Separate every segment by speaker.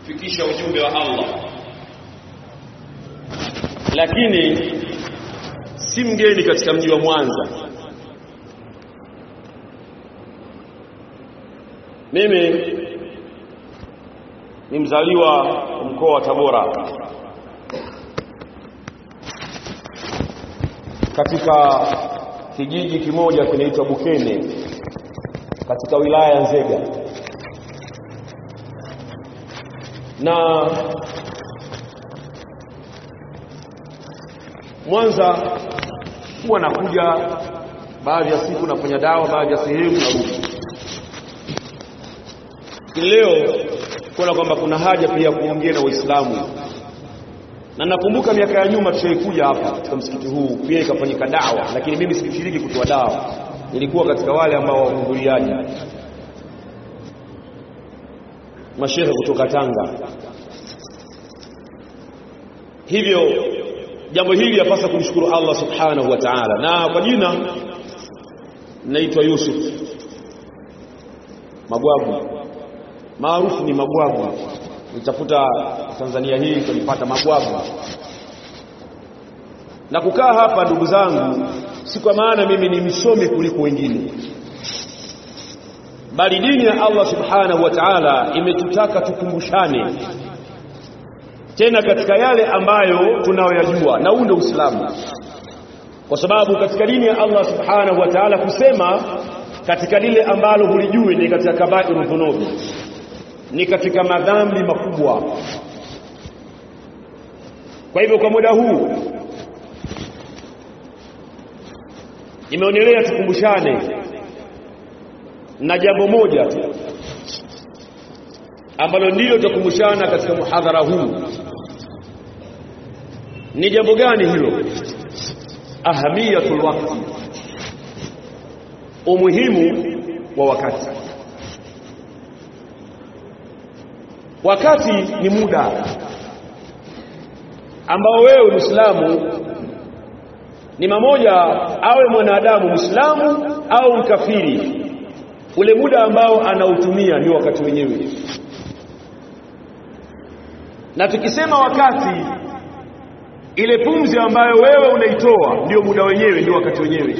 Speaker 1: kufikisha ujumbe wa Allah, lakini si mgeni katika mji wa Mwanza. Mimi ni mzaliwa mkoa wa Tabora, katika kijiji kimoja kinaitwa Bukene katika wilaya ya Nzega. Na Mwanza huwa nakuja baadhi ya siku nafanya dawa, baadhi ya sehemu narudi. Leo kuna kwamba kuna haja pia kuongea na Waislamu, na nakumbuka miaka ya nyuma tushaikuja hapa katika msikiti huu pia ikafanyika dawa, lakini mimi sikushiriki kutoa dawa, nilikuwa katika wale ambao wahudhuriaji, mashehe kutoka Tanga. Hivyo jambo hili yapasa kumshukuru Allah subhanahu wa ta'ala. Na kwa jina naitwa Yusuf Magwagu, maarufu ni Magwagu. Nitafuta Tanzania hii tulipata Magwagu. Na kukaa hapa ndugu zangu, si kwa maana mimi ni msomi kuliko wengine, bali dini ya Allah subhanahu wa ta'ala imetutaka tukumbushane tena katika yale ambayo tunayoyajua, na huu ndio Uislamu. Kwa sababu katika dini ya Allah subhanahu wa ta'ala kusema katika lile ambalo hulijui ni katika kabairu dhunubi, ni katika madhambi makubwa. Kwa hivyo kwa muda huu imeonelea tukumbushane na jambo moja tu ambalo ndilo tutakumbushana katika muhadhara huu. Ni jambo gani hilo? Ahamiyatul waqti, umuhimu wa wakati. Wakati ni muda ambao wewe Muislamu, ni mamoja awe mwanadamu Muislamu au mkafiri, ule muda ambao anautumia ni wakati wenyewe. Na tukisema wakati, ile pumzi ambayo wewe unaitoa ndio muda wenyewe, ndio wakati wenyewe.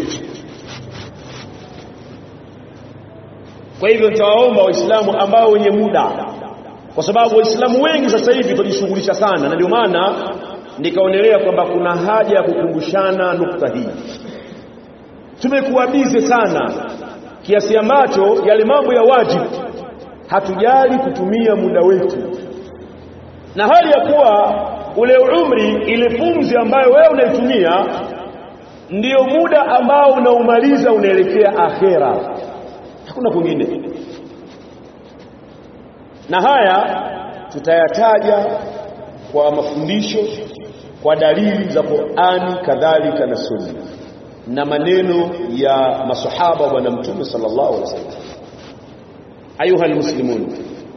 Speaker 1: Kwa hivyo nitawaomba Waislamu ambao wenye muda, kwa sababu Waislamu wengi sasa hivi tunajishughulisha sana, na ndio maana nikaonelea kwamba kuna haja ya kukumbushana nukta hii. Tumekuwa bize sana kiasi ambacho yale mambo ya wajibu hatujali kutumia muda wetu, na hali ya kuwa ule umri, ile pumzi ambayo wewe unaitumia ndio muda ambao unaumaliza unaelekea akhera, hakuna kwingine. Na haya tutayataja kwa mafundisho, kwa dalili za Qur'ani kadhalika na Sunna, na maneno ya masahaba wa Mtume sallallahu alaihi wasallam. Ayuha almuslimun,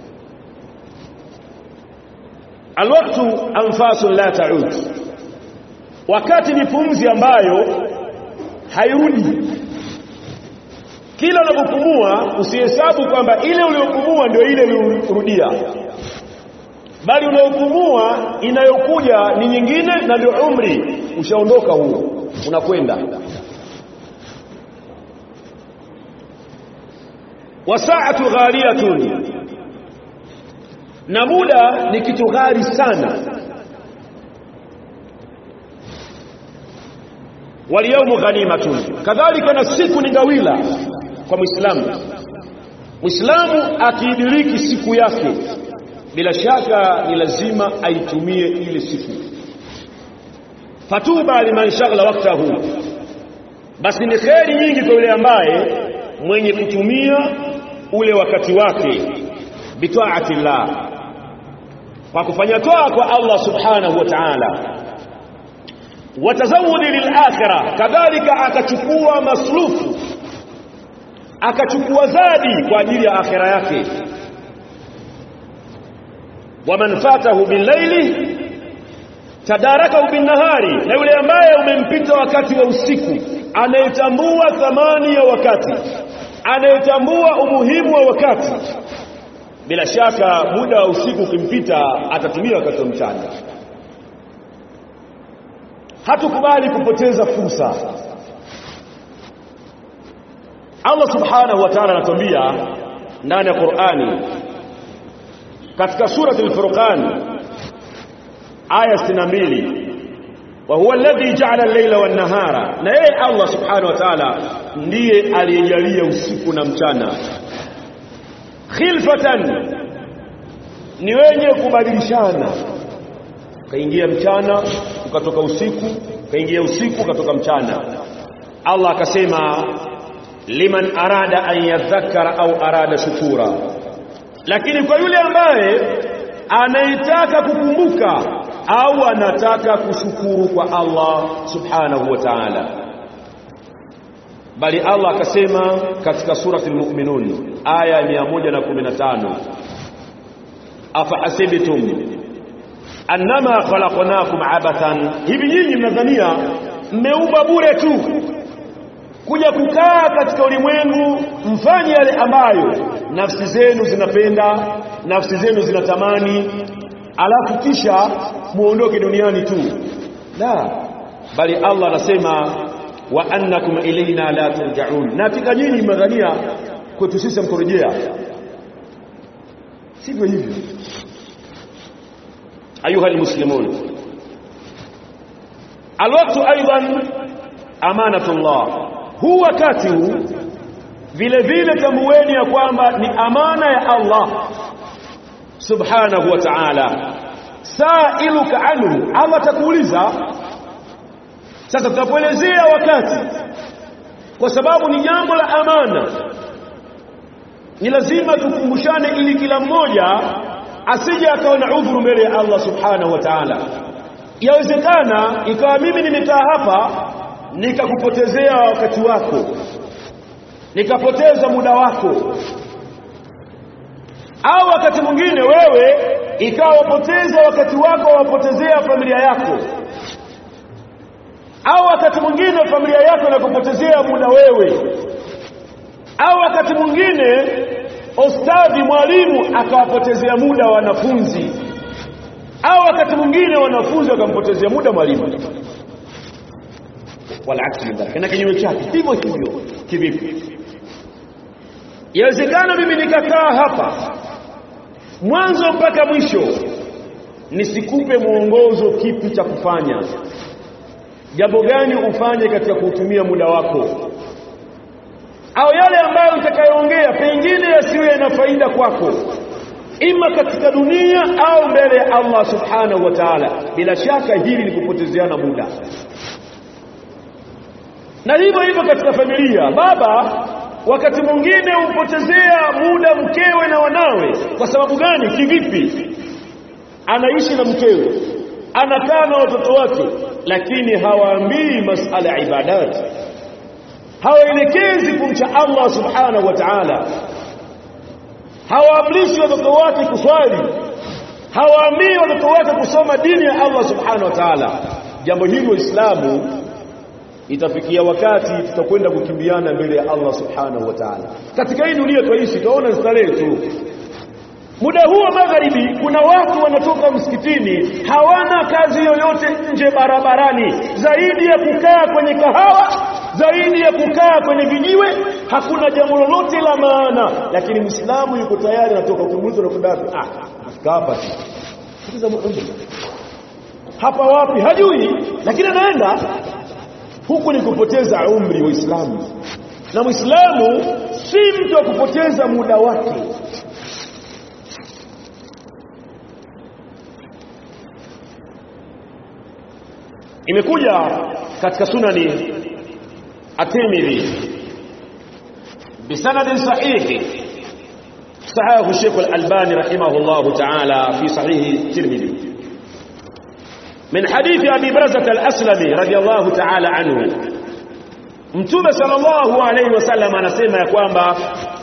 Speaker 1: alwaqtu anfasun la ta'ud, wakati ni pumzi ambayo hairudi. Kila unapopumua usihesabu kwamba ile uliyopumua ndio ile uliyorudia, bali unayopumua inayokuja ni nyingine, na ndio umri ushaondoka, huo unakwenda. Wasaatu ghaliyatun, na muda ni kitu ghali sana. Waliyaumu ghanimatun, kadhalika na siku ni gawila kwa Muislamu. Muislamu akiidiriki siku yake, bila shaka ni lazima aitumie ile siku. Fatuba liman shaghala waqtahu, basi ni kheri nyingi kwa yule ambaye mwenye kutumia ule wakati wake bitaatillah, kwa kufanya toa kwa Allah subhanahu wa ta'ala. Watazawudi lilakhirah, kadhalika akachukua masrufu, akachukua zadi kwa ajili ya akhira yake. Waman fatahu bil-laili tadarakahu bin-nahari, na yule ambaye umempita wakati wa usiku, anayetambua thamani ya wakati, anayetambua umuhimu wa wakati, bila shaka muda wa usiku ukimpita atatumia wakati wa mchana. Hatukubali kupoteza fursa. Allah subhanahu wa ta'ala anatuambia ndani ya Qur'ani katika surati al-Furqan aya 62, wa huwa alladhi ja'ala al-layla wan-nahara, na yeye Allah subhanahu wa ta'ala ndiye aliyejalia usiku na mchana khilfatan, ni wenye kubadilishana. Kaingia mchana ukatoka usiku, kaingia usiku ukatoka mchana. Allah akasema liman arada an yadhakkara au arada shukura, lakini kwa yule ambaye anaitaka kukumbuka au anataka kushukuru kwa Allah subhanahu wa ta'ala. Bali Allah akasema katika surati al-Mu'minun aya 115, afa hasibtum annama khalaqnakum abathan, hivi nyinyi mnadhania mmeumbwa bure tu kuja kukaa katika ulimwengu mfanye yale ambayo nafsi zenu zinapenda, nafsi zenu zinatamani, alafu kisha muondoke duniani tu? La, bali Allah anasema wa annakum ilayna la turja'un, na hakika nyinyi mnadhania kwetu sisi mkurejea. Sivyo hivyo ayuha almuslimun. Alwaqtu aidan amanatullah, huu wakati huu vile vile tambueni ya kwamba ni amana ya Allah subhanahu wa ta'ala. Sailuka anhu, Allah atakuuliza. Sasa tutapoelezea wakati, kwa sababu ni jambo la amana, ni lazima tukumbushane ili kila mmoja asije akawa na udhuru mbele ya Allah subhanahu wa ta'ala. Yawezekana ikawa mimi nimekaa hapa nikakupotezea wakati wako, nikapoteza muda wako, au wakati mwingine wewe ikawa wapoteza wakati wako, wapotezea familia yako, au wakati mwingine familia yako inakupotezea muda wewe, au wakati mwingine ustadhi mwalimu akawapotezea muda wanafunzi, au wakati mwingine wanafunzi wakampotezea muda mwalimu, wala aksi, na kinyume chake hivyo hivyo. Kivipi? Yawezekana mimi nikakaa hapa mwanzo mpaka mwisho nisikupe mwongozo kipi cha kufanya, jambo gani ufanye katika kutumia muda wako, au yale ambayo nitakayoongea pengine yasiwe na faida kwako, ima katika dunia au mbele ya Allah subhanahu wa ta'ala. Bila shaka hili ni kupotezeana muda. Na hivyo hivyo katika familia, baba wakati mwingine upotezea muda mkewe na wanawe. Kwa sababu gani? Kivipi? Anaishi na mkewe, anakaa na watoto wake, lakini hawaambii masala ya ibadati, hawaelekezi kumcha Allah subhanahu wa ta'ala, hawaamrishi watoto wake kuswali, hawaambii watoto wake kusoma dini ya Allah subhanahu wa ta'ala. Jambo hili Uislamu itafikia wakati tutakwenda kukimbiana mbele ya Allah subhanahu wa ta'ala. Katika hii dunia tuishi tunaona starehe tu. Muda huo magharibi kuna watu wanatoka msikitini hawana kazi yoyote nje barabarani zaidi ya kukaa kwenye kahawa, zaidi ya kukaa kwenye vijiwe, hakuna jambo lolote la maana. Lakini Muislamu yuko tayari anatoka kumuuliza na kudafi, hapa hapa wapi hajui, lakini anaenda huku. Ni kupoteza umri wa Uislamu. Na Muislamu si mtu wa kupoteza muda wake. Imekuja katika sunani at-Tirmidhi bisanad sahih sahahu Sheikh al-Albani rahimahullah ta'ala fi sahih at-Tirmidhi من حديث أبي برزة الأسلمي رضي الله تعالى عنه. Mtume sallallahu alayhi wasallam anasema ya kwamba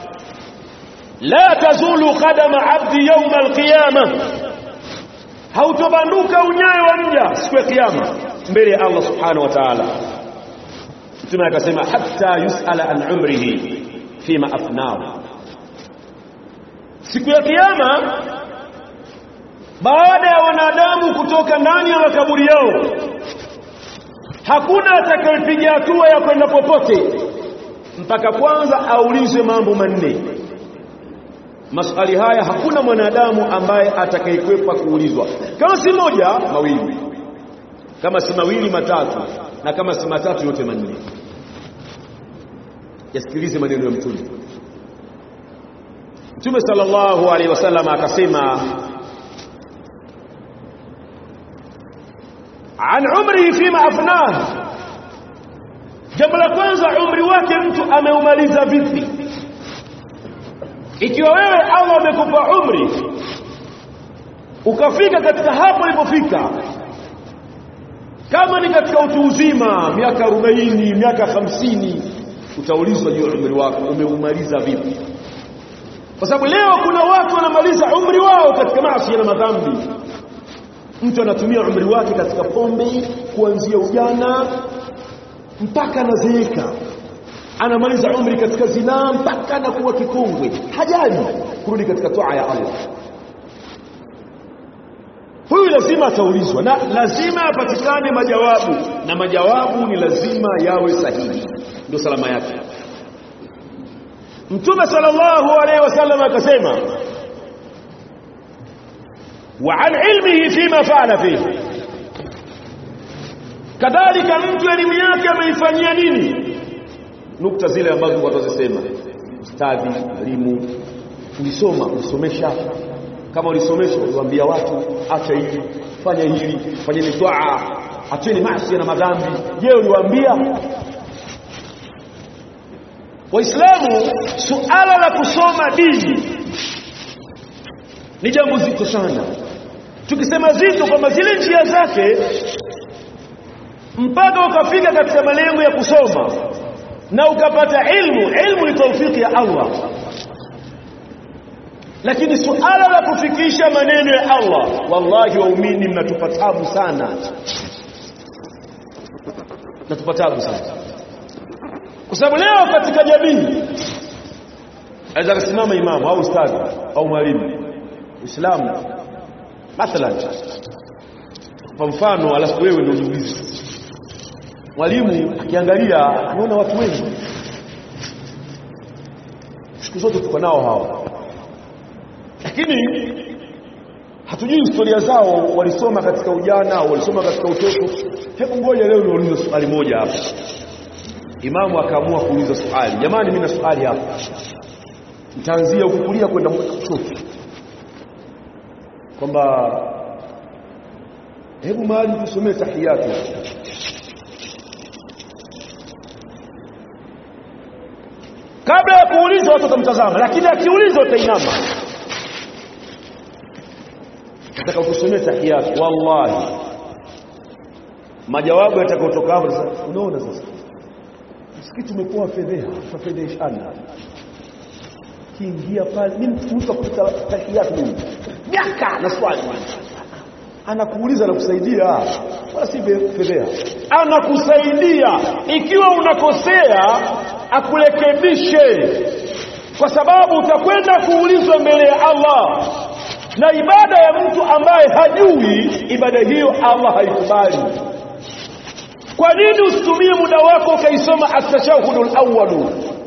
Speaker 1: la tazulu qadama abdi yawm al-qiyamah, hautobanduka unyayo wa mja siku ya kiyama mbele ya Allah subhanahu wa ta'ala. Mtume akasema hatta yusala an umrihi fima afnahu, siku ya kiyama baada ya wanadamu kutoka ndani ya makaburi yao, hakuna atakayepiga hatua ya kwenda popote mpaka kwanza aulizwe mambo manne. Maswali haya hakuna mwanadamu ambaye atakayekwepa kuulizwa, kama si moja mawili, kama si mawili matatu, na kama si matatu yote manne. Yasikilize maneno ya Mtume sallallahu alaihi wasallam akasema, an umri fima afnah, jambo la kwanza, umri wake mtu ameumaliza vipi? Ikiwa wewe Allah amekupa umri ukafika katika hapo ulipofika, kama ni katika utu uzima miaka 40 miaka 50, utaulizwa juu ya umri wako umeumaliza vipi. Kwa sababu leo kuna watu wanamaliza umri wao katika maasi na madhambi. Mtu anatumia umri wake katika pombe kuanzia ujana mpaka anazeeka, anamaliza umri katika zinaa mpaka anakuwa kikongwe, hajali kurudi katika toa ya Allah. Huyu lazima ataulizwa na lazima apatikane majawabu, na majawabu ni lazima yawe sahihi, ndio salama yake. Mtume sallallahu alaihi wasallam akasema, wa an ilmihi fima fa'ala fihi, kadhalika mtu elimu yake ameifanyia nini. Nukta zile ambazo watu wazisema, ustadhi, elimu, ulisoma, ulisomesha. Kama ulisomesha uliwaambia watu acha hili, fanya hili, fanyeni toa, acheni maasi na madhambi. Je, uliwaambia? Waislamu, suala la kusoma dini ni jambo zito sana. Tukisema zito kwamba zile njia zake mpaka ukafika katika malengo ya kusoma na ukapata ilmu ni taufiki ya Allah. Lakini suala la kufikisha maneno ya Allah, wallahi waumini mnatupa taabu sana. Natupa taabu sana. Kwa sababu leo katika jamii aweza kusimama imamu au ustadhi au mwalimu Uislamu mathalan, kwa mfano, alafu wewe ndio ujiulize, mwalimu akiangalia anaona watu wengi siku zote tuko nao hao, lakini hatujui historia zao, walisoma katika ujana au walisoma katika utoto. Hebu ngoja leo niulize swali moja hapa. Imamu akaamua kuuliza swali, jamani mimi na swali hapa, nitaanzia ukukulia kwenda kushoto, kwamba hebu mahali tusomee tahiyatu. Kabla ya kuuliza watu watamtazama, lakini akiuliza utainama. Nataka utusomee tahiyatu, wallahi majawabu yatakayotoka hapo sasa. Unaona sasa msikiti umekuwa fedheshana, kiingia pale mimi mtu akuta tahiyatu mimi miaka na swali, anakuuliza na kusaidia, wala si fedheha, anakusaidia. Ikiwa unakosea akurekebishe, kwa sababu utakwenda kuulizwa mbele ya Allah. Na ibada ya mtu ambaye hajui, ibada hiyo Allah haikubali. Kwa nini usitumie muda wako ukaisoma at-tashahhudul awwal,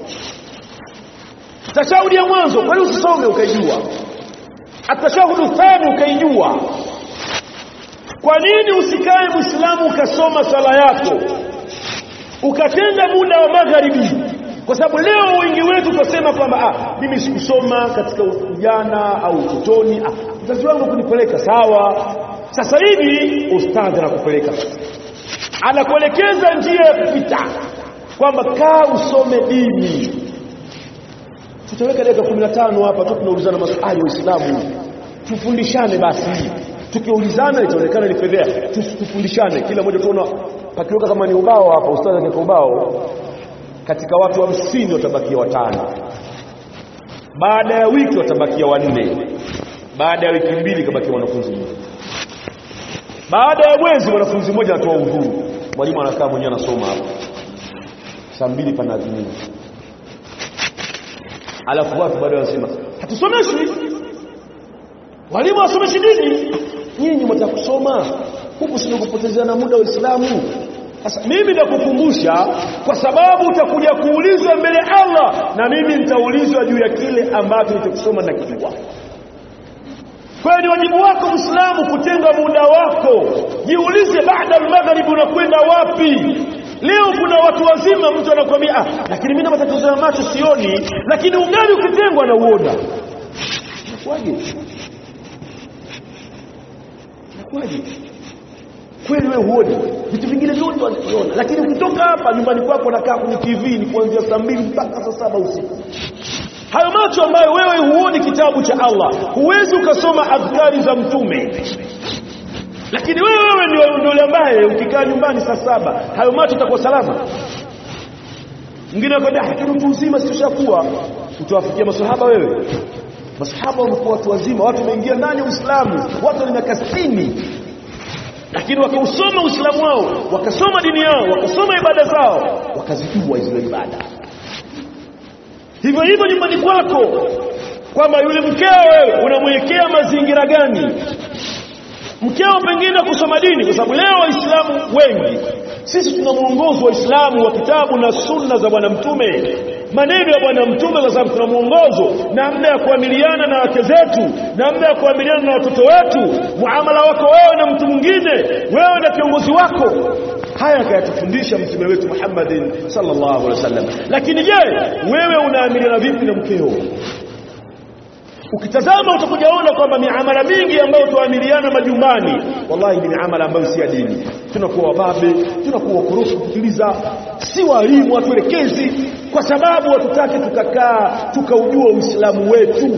Speaker 1: tashahudi ya mwanzo? Kwa nini usisome ukaijua at-tashahhudu thani ukaijua? Kwa nini usikae Muislamu ukasoma sala yako ukatenda muda wa magharibi? Kwa sababu leo wengi wetu tutasema kwamba mimi sikusoma katika ujana au utotoni, mzazi wangu kunipeleka. Sawa, sasa hivi ustadhi anakupeleka, anakuelekeza njia ya kupita, kwamba kaa usome dini. Tutaweka dakika 15 hapa tu tunaulizana maswali ya Uislamu, tufundishane. Basi tukiulizana itaonekana ni fedheha, tufundishane. Kila mmoja tuona pakiweka kama ni ubao hapa, ustadhi akaweka ubao, katika watu 50 watabakia 5, baada ya wiki watabakia 4, baada ya wiki 2 kabakia wanafunzi 1, baada ya mwezi wanafunzi 1 anatoa udhuru, mwalimu anakaa mwenyewe anasoma hapo, saa 2 panaadhimia. Alafu watu baadaye wanasema hatusomeshi, walimu wasomeshi dini, nyinyi mtaka kusoma huku, sio kupotezana muda wa Uislamu. Sasa mimi nakukumbusha kwa sababu utakuja kuulizwa mbele Allah, na mimi nitaulizwa juu ya kile ambacho nilichosoma na kijua. Kwa hiyo wajibu wako Muislamu kutenga muda wako. Jiulize baada al-maghrib unakwenda wapi? Leo kuna watu wazima, mtu anakuambia lakini mimi na matatizo ya macho sioni, lakini ungali ukitengwa na uona. Kwaje? Kweli wewe huoni vitu vingine vyote unaviona, lakini ukitoka hapa nyumbani kwako unakaa kwenye TV ni kuanzia saa 2 mpaka saa 7 usiku. Hayo macho ambayo wewe huoni kitabu cha Allah, huwezi ukasoma adhkari za mtume, lakini wewe ndio ambaye ukikaa nyumbani saa 7 hayo macho utakuwa salama. Mwingine akwambia hakuna mtu uzima sishakuwa, utawafikia maswahaba wewe? Maswahaba walikuwa watu wazima, watu wameingia ndani ya Uislamu, watu wa miaka 60, lakini wakausoma Uislamu wao, wakasoma dini yao, wakasoma ibada zao, wakazijua hizo ibada. Hivyo hivyo nyumbani kwako, kwamba yule mkeo wewe unamwekea mazingira gani? Mkeo pengine kusoma dini, kwa sababu leo Waislamu wengi sisi tuna muongozo wa Uislamu wa kitabu na sunna za bwana mtume, maneno ya bwana mtume, kwa sababu tuna muongozo namna ya kuamiliana na wake zetu, namna ya kuamiliana na watoto wetu, muamala wako wewe na mtu mwingine, wewe na kiongozi wako. Haya kayatufundisha mtume wetu Muhammad sallallahu alaihi wasallam. Lakini je, wewe unaamiliana vipi na mkeo? Ukitazama utakujaona kwamba miamala mingi ambayo tuamiliana majumbani, wallahi ni miamala ambayo si ya dini. Tunakuwa wababe, tunakuwa wakorofi kupitiliza, si walimu watuelekezi, kwa sababu hatutaki tukakaa tukaujua Uislamu wetu.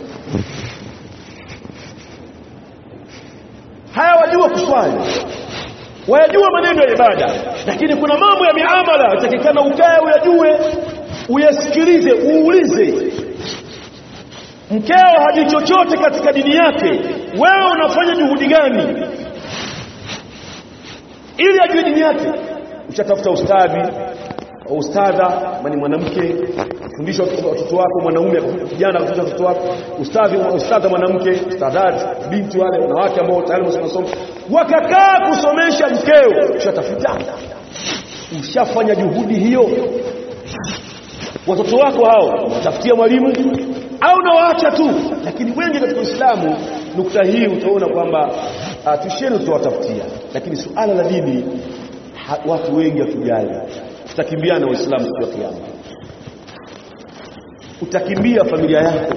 Speaker 1: Haya wajua kuswali, wajua maneno ya ibada, lakini kuna mambo ya miamala yatakikana ukae uyajue, uyasikilize, uulize. Mkeo hajui chochote katika dini yake, wewe unafanya juhudi gani ili ajue dini yake? Ushatafuta ustadhi au ustadha, mani mwanamke fundisha watoto wako, mwanaume kijana kufundisha watoto wako, ustadha mwanamke, ustadhat binti, wale wanawake ambao tayari wanasoma, wakakaa kusomesha mkeo. Ushatafuta, ushafanya juhudi hiyo? Watoto wako hao watafutia mwalimu au na waacha tu? Lakini wengi katika Uislamu, nukta hii utaona kwamba tusheni tutawatafutia, lakini suala la dini watu wengi hatujali. Tutakimbiana Waislamu siku ya kiyama, utakimbia familia yako.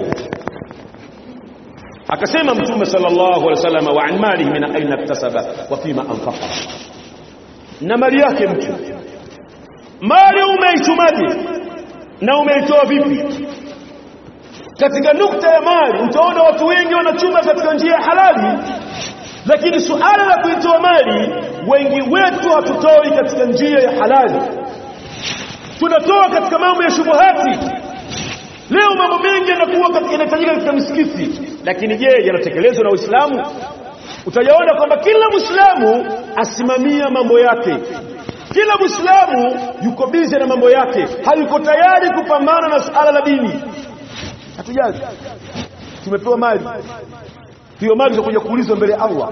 Speaker 1: Akasema Mtume sallallahu alaihi wasallam, wa an malihi min aina iktasaba wa fima anfaqa. Na mali yake mtu, mali umeichumaje na umeitoa vipi? Katika nukta ya mali utaona watu wengi wanachuma katika njia halali, lakini suala la kuitoa mali wengi wetu hatutoi katika njia ya halali, tunatoa katika mambo ya shubuhati. Leo mambo mengi yanakuwa yanahitajika katika misikiti, lakini je, yanatekelezwa na Uislamu? Utayaona kwamba kila Muislamu asimamia mambo yake, kila Muislamu yuko busy na mambo yake, hayuko tayari kupambana na suala la dini. Hatujali, tumepewa mali, hiyo mali itakuja kuulizwa mbele Allah.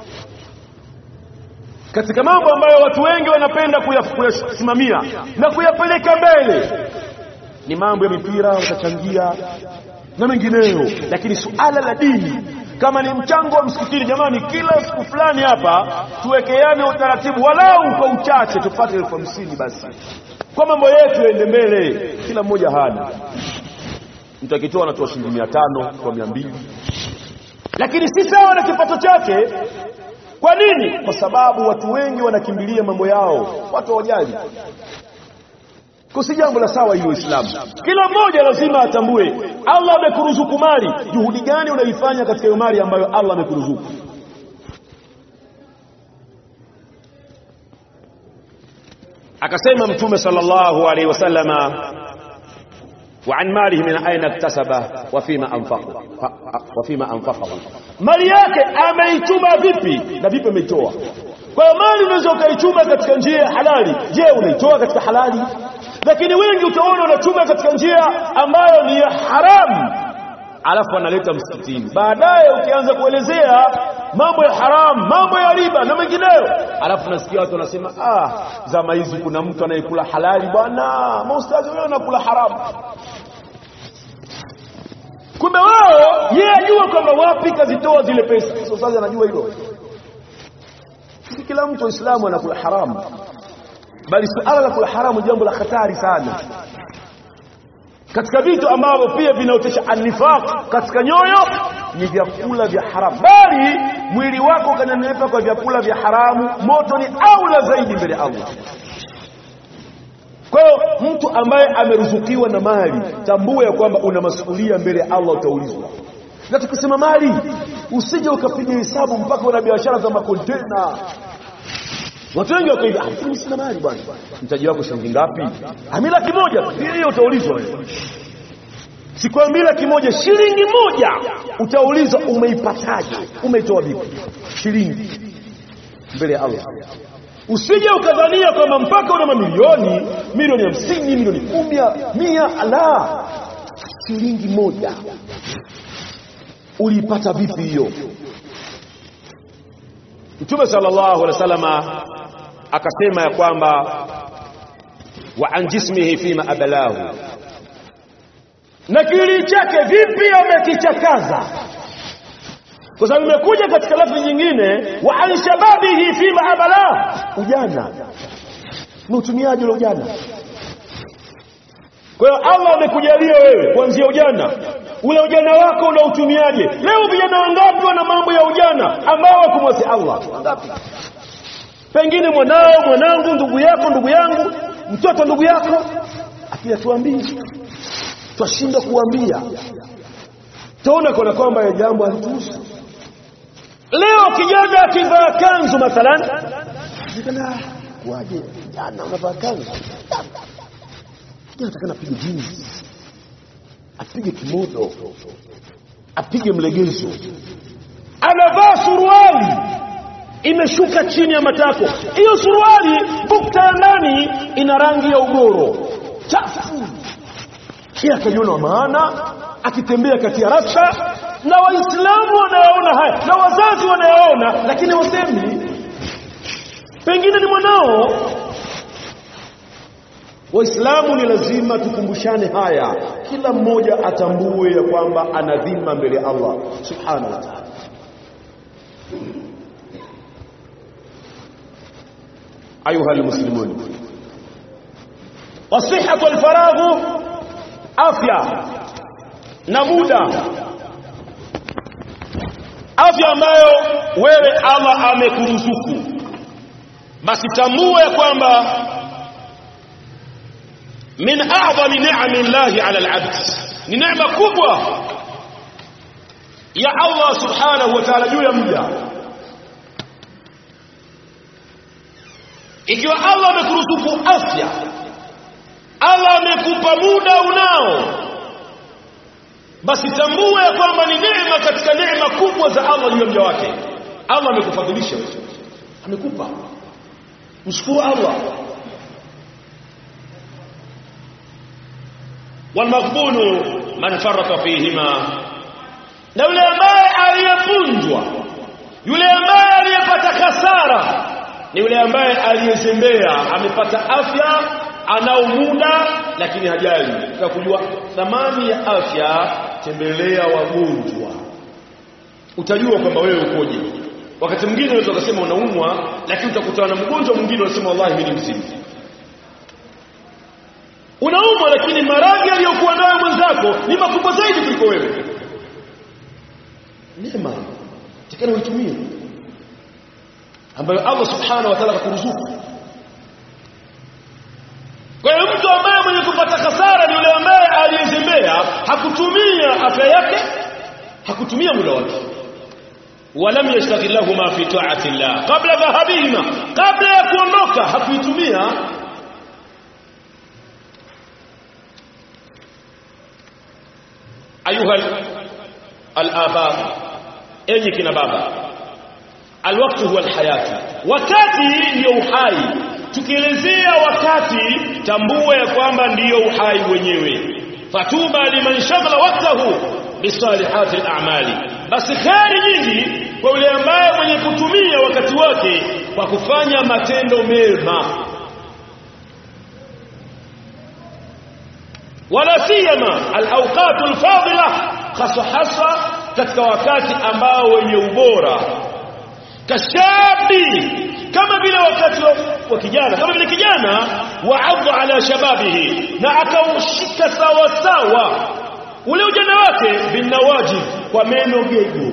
Speaker 1: Katika mambo ambayo watu wengi wanapenda kuyasimamia na kuyapeleka mbele ni mambo ya mipira, utachangia na mengineyo, lakini suala la dini, kama ni mchango wa msikitini, jamani, kila siku fulani hapa tuwekeane utaratibu, walau kwa uchache tupate 50,000 basi, kwa mambo yetu yaende mbele. Kila mmoja hana, mtu akitoa anatoa shilingi 500 kwa 200, lakini si sawa na kipato chake. Kwa nini? Kwa sababu watu wengi wanakimbilia mambo yao, watu hawajali. Si jambo la sawa hiyo Uislamu. Kila mmoja lazima atambue Allah amekuruzuku mali, juhudi gani unaifanya katika hiyo mali ambayo Allah amekuruzuku. Akasema Mtume sallallahu alaihi wasallama, wa an malihi min aina iktasaba wa fima anfaqa. Mali yake ameichuma vipi na vipi ameitoa. Kwa hiyo mali unaweza ukaichuma katika njia ya halali, je, unaitoa katika halali? Lakini wengi utaona wanachuma katika njia ambayo ni ya haramu. alafu analeta msikitini. Baadaye ukianza kuelezea mambo ya haram, mambo ya riba na mengineyo, alafu nasikia watu wanasema zama hizi kuna mtu anayekula halali bwana, maustazi wao wanakula haramu. Kumbe wao yeye ajua kwamba wapi kazitoa zile pesa. Ustazi anajua hilo. Kila mtu Muislamu anakula haramu, bali suala la kula haramu jambo la hatari sana. Katika vitu ambavyo pia vinaotesha anifaq katika nyoyo ni vyakula vya haramu, bali mwili wako kananepa kwa vyakula vya haramu, moto ni aula zaidi mbele ya Allah. Kwa hiyo mtu ambaye ameruzukiwa na mali, tambua ya kwamba una masuhulia mbele ya Allah, utaulizwa. Na tukisema mali, usije ukapiga hesabu mpaka una biashara za makontena. Watu wengi wakaida, mimi sina mali bwana. Mtaji wako shilingi ngapi? 1,000,000. Hiyo utaulizwa wewe. Sikwambii 1,000,000, shilingi moja utaulizwa umeipataje? Umeitoa vipi? Shilingi mbele ya Allah. Usije ukadhania kwamba mpaka una mamilioni, milioni 50, milioni 10, 100, la. Shilingi moja uliipata vipi hiyo? Mtume sallallahu alaihi wasallam akasema ya kwamba wa an jismihi fima abalahu, na kili chake vipi amekichakaza. Kwa sababu imekuja katika lafzi nyingine wa an shababihi fima abalahu, ujana. Ni utumiaji wa ujana. Kwa hiyo Allah amekujalia wewe kuanzia ujana. Ule ujana wako unautumiaje? Leo vijana wangapi wana mambo ya ujana ambao wakumwasi Allah? Wangapi? Pengine mwanao, mwanangu, ndugu yako, ndugu yangu, mtoto ndugu yako, akija tuambie, twashinda kuambia. Tuona kuna kwamba ya jambo halituhusu. Leo kijana akivaa kanzu mathalan, zikana kwaje jana unavaa kanzu? Nataka napige jeans, apige kimodo, apige mlegezo. Anavaa suruali imeshuka chini ya matako. Hiyo suruali bukta ndani ina rangi ya ugoro chafu. Kia kanyona maana akitembea kati ya rasta, na Waislamu wanayaona haya na wazazi wanayaona, lakini wasemi. Pengine ni mwanao. Waislamu ni lazima tukumbushane haya, kila mmoja atambue ya kwamba ana dhima mbele ya Allah subhanahu wa ta'ala. Ayuha almuslimun, wasihhatu walfaraghu, afya na muda. Afya ambayo wewe Allah amekuruzuku, basi tambua ya kwamba min a'zami ni'amillahi 'ala al-'abd, ni neema kubwa ya Allah subhanahu wa ta'ala juu ya mja. Ikiwa Allah amekuruzuku afya, Allah amekupa muda unao, basi tambua ya kwamba ni neema katika neema kubwa za Allah juu ya mja wake. Allah amekufadhilisha, amekupa, mshukuru Allah. Walmaghbunu man farata fihima, na yule ambaye aliyepunjwa, yule ambaye aliyepata hasara ni yule ambaye aliyezembea. Amepata afya, anao muda, lakini hajali. Kwa kujua thamani ya afya, tembelea wagonjwa, utajua kwamba wewe ukoje. Wakati mwingine unaweza kusema unaumwa, lakini utakutana na mgonjwa mwingine unasema wallahi mimi ni mzima. Unaumwa lakini maradhi aliyokuwa nayo mwenzako ni makubwa zaidi kuliko wewe. Neema takana uitumie, ambayo Allah subhanahu wa ta'ala akakuruzuku. Kwa hiyo mtu ambaye mwenye kupata hasara ni yule ambaye aliyezembea, hakutumia afya yake, hakutumia muda wake. Walam yashtaghillahu ma fi ta'ati Allah qabla dhahabihima, kabla ya kuondoka hakuitumia. Ayuha al-aba, enyi kina baba, alwaqtu huwa alhayati, wakati ndio uhai. Tukielezea wakati, tambua ya kwamba ndio uhai wenyewe. Fatuba liman shaghala waqtahu bisalihati al-a'mali, basi kheri nyingi kwa yule ambaye mwenye kutumia wakati wake kwa kufanya matendo mema. Wala siyama al-awqat al-fadila, hasa katika wakati ambao wenye ubora, kashabi, kama vile wakati wa kijana, kama vile kijana wa'adha ala shababihi, na akaushika sawa sawa ule ujana wake, binawajib, kwa meno gego.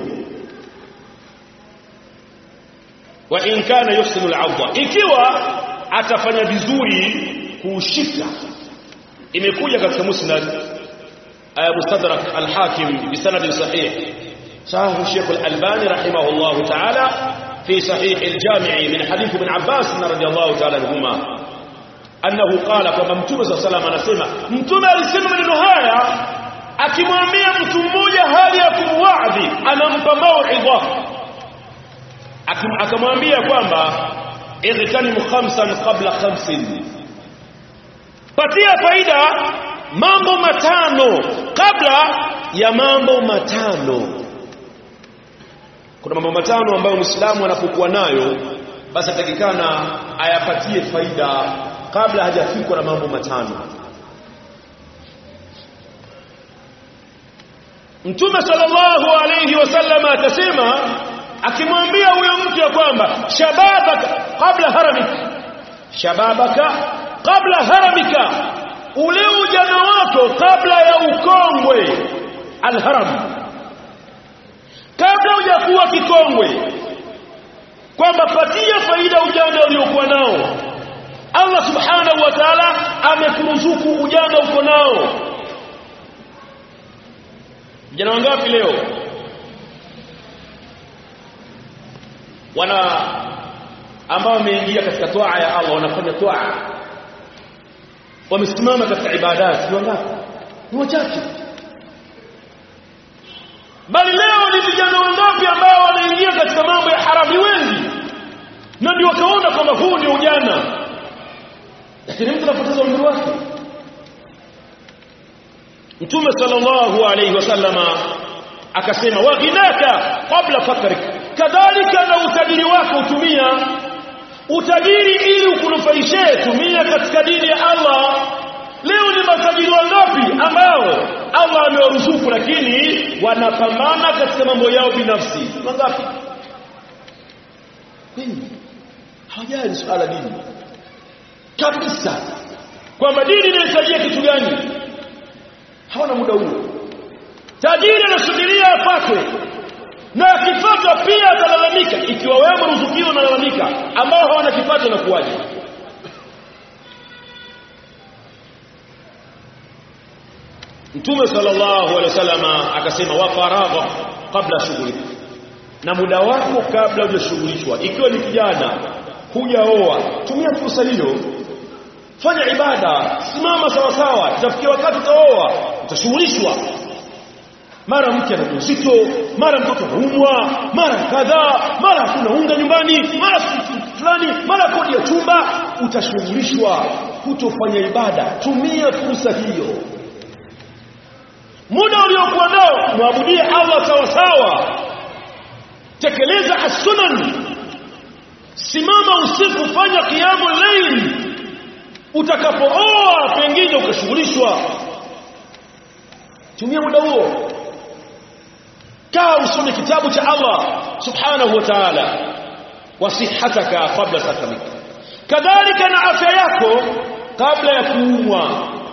Speaker 1: Wa in kana yuhsinu al-'adha, ikiwa atafanya vizuri kuushika. Imekuja katika musnad mustadrak al-hakim bisanad sahih, sahahu Sheikh al-Albani rahimahullah ta'ala fi sahih al-jami' min hadith ibn Abbas radiyallahu ta'ala anhuma annahu qala, kama Mtume sallallahu alayhi wasallam anasema, Mtume alisema maneno haya akimwambia mtu mmoja hali ya kumwadhi, anampa mauidha, akamwambia kwamba ightanimu khamsan qabla khamsin, patia faida mambo matano kabla ya mambo matano. Kuna mambo matano ambayo Muislamu anapokuwa nayo basi atakikana ayapatie faida kabla hajafikwa na mambo matano. Mtume sallallahu alayhi wasallam atasema, akimwambia huyo mtu ya kwamba shababaka kabla haramika, shababaka kabla haramika, ule ujana wako kabla ya ukongwe, alharam, kabla hujakuwa kikongwe, kwamba patia faida ujana uliokuwa nao. Allah subhanahu wa ta'ala amekuruzuku ujana uko nao. Vijana wangapi leo wana ambao wameingia katika toa ya Allah, wanafanya toa, wamesimama katika ibadati, wangapi? Ni wachache. Bali leo ni vijana wangapi ambao wanaingia katika mambo ya haramu? Wengi, na ndio wakaona kwamba huu ni ujana, lakini mtu anapoteza umri wake. Mtume sallallahu alayhi wasallama akasema, wa ghinaka qabla fakrik, kadhalika na utajiri wako utumia. Utajiri ili ukunufaishe, tumia katika dini ya Allah. Leo ni matajiri wangapi ambao Allah amewaruzuku lakini wanapambana katika mambo yao binafsi? Wangapi? Wengi hawajali swala dini kabisa, kwamba dini inahitajia kitu gani. Hawana muda huo. Tajiri anasubiria apate, na akipata pia atalalamika. Ikiwa wewe mruzukiwa unalalamika, ambao hawana kipato, na kuwaje? Mtume sallallahu alaihi wasallam akasema, wa faragha kabla shughuli, na muda wako kabla hujashughulishwa. Ikiwa ni kijana hujaoa, tumia fursa hiyo, fanya ibada, simama sawa sawa. Itafikia wakati utaoa, utashughulishwa. Mara mke ana uzito, mara mtoto anaumwa, mara kadhaa, mara kuna unga nyumbani, mara fulani, mara kodi ya chumba, utashughulishwa kutofanya ibada. Tumia fursa hiyo. Muda uliokuwa nao muabudie Allah sawa sawa. Tekeleza as-sunan. Simama usiku, fanya qiyamul layl. Utakapooa pengine ukashughulishwa. Tumia muda huo. Kaa usome kitabu cha Allah subhanahu wa ta'ala. Wasihataka kabla sakamika, kadhalika na afya yako kabla ya kuumwa.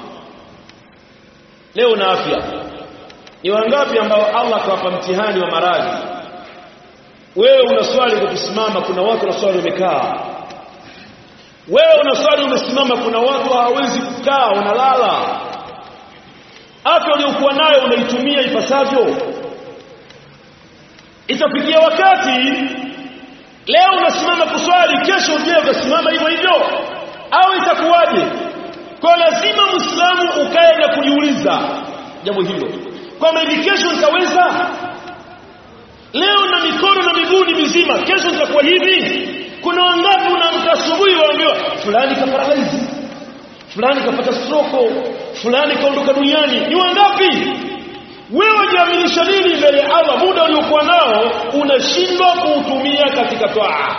Speaker 1: Leo na afya, ni wangapi ambao Allah kawapa mtihani wa maradhi? Wewe unaswali kwa kusimama, kuna watu wanaswali wamekaa. Wewe unaswali umesimama, kuna watu hawawezi kukaa, wanalala. Afya uliyokuwa nayo unaitumia ipasavyo. Itafikia wakati leo unasimama kuswali, kesho je utasimama hivyo hivyo au itakuwaje? Kwa lazima Muislamu ukae na kujiuliza jambo hilo, kwamba hivi kesho nitaweza? Leo na mikono na miguu ni mizima, kesho nitakuwa hivi? Kuna wangapi unaamka asubuhi waambiwa fulani kaparalyze, fulani kapata stroke, fulani kaondoka duniani? Ni wangapi? wewe jiaminisha nini mbele ya Allah? Muda uliokuwa nao unashindwa kuutumia katika toa.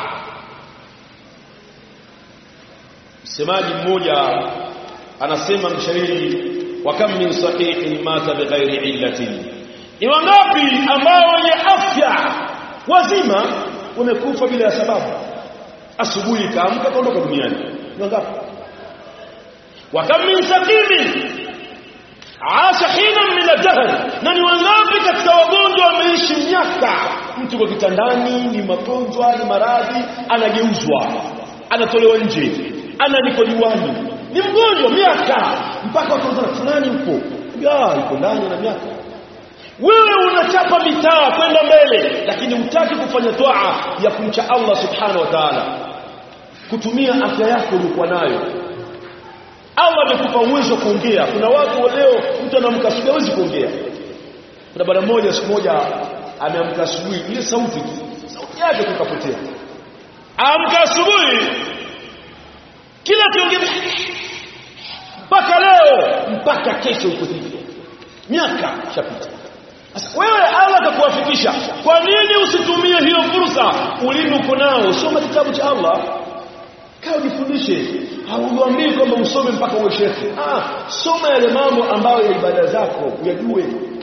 Speaker 1: Msemaji mmoja anasema, mshairi, wa kam min sahihin mata bighairi illatin, ni wangapi ambao wenye afya wazima wamekufa bila sababu. Asubuhi kaamka kaondoka duniani, ni wangapi? Wa kam min saqimin aasha hina min al-dahr, na ni wangapi katika wagonjwa wameishi miaka, mtu kwa kitandani, ni magonjwa, ni maradhi, anageuzwa, anatolewa nje, niko juani, ni mgonjwa miaka, mpaka watu fulani huko yuko ndani na miaka. Wewe unachapa mitaa kwenda mbele, lakini hutaki kufanya toa ya kumcha Allah subhanahu wa ta'ala, kutumia afya yako uliokuwa nayo. Allah amekupa uwezo wa kuongea. Kuna watu leo mtu anaamka asubuhi hawezi kuongea. Kuna bwana mmoja siku moja ameamka asubuhi, ile sauti yake tukapotea. Amka asubuhi kila kiongea mpaka leo, mpaka kesho uko hivi. Miaka shapita. Sasa wewe Allah atakuwafikisha. Kwa nini usitumie hiyo fursa ulimi uko nao? Soma kitabu cha Allah. Kaa ujifundishe. Hauambii kwamba usome mpaka uwe shekhi. Soma yale mambo ambayo ya ibada zako uyajue.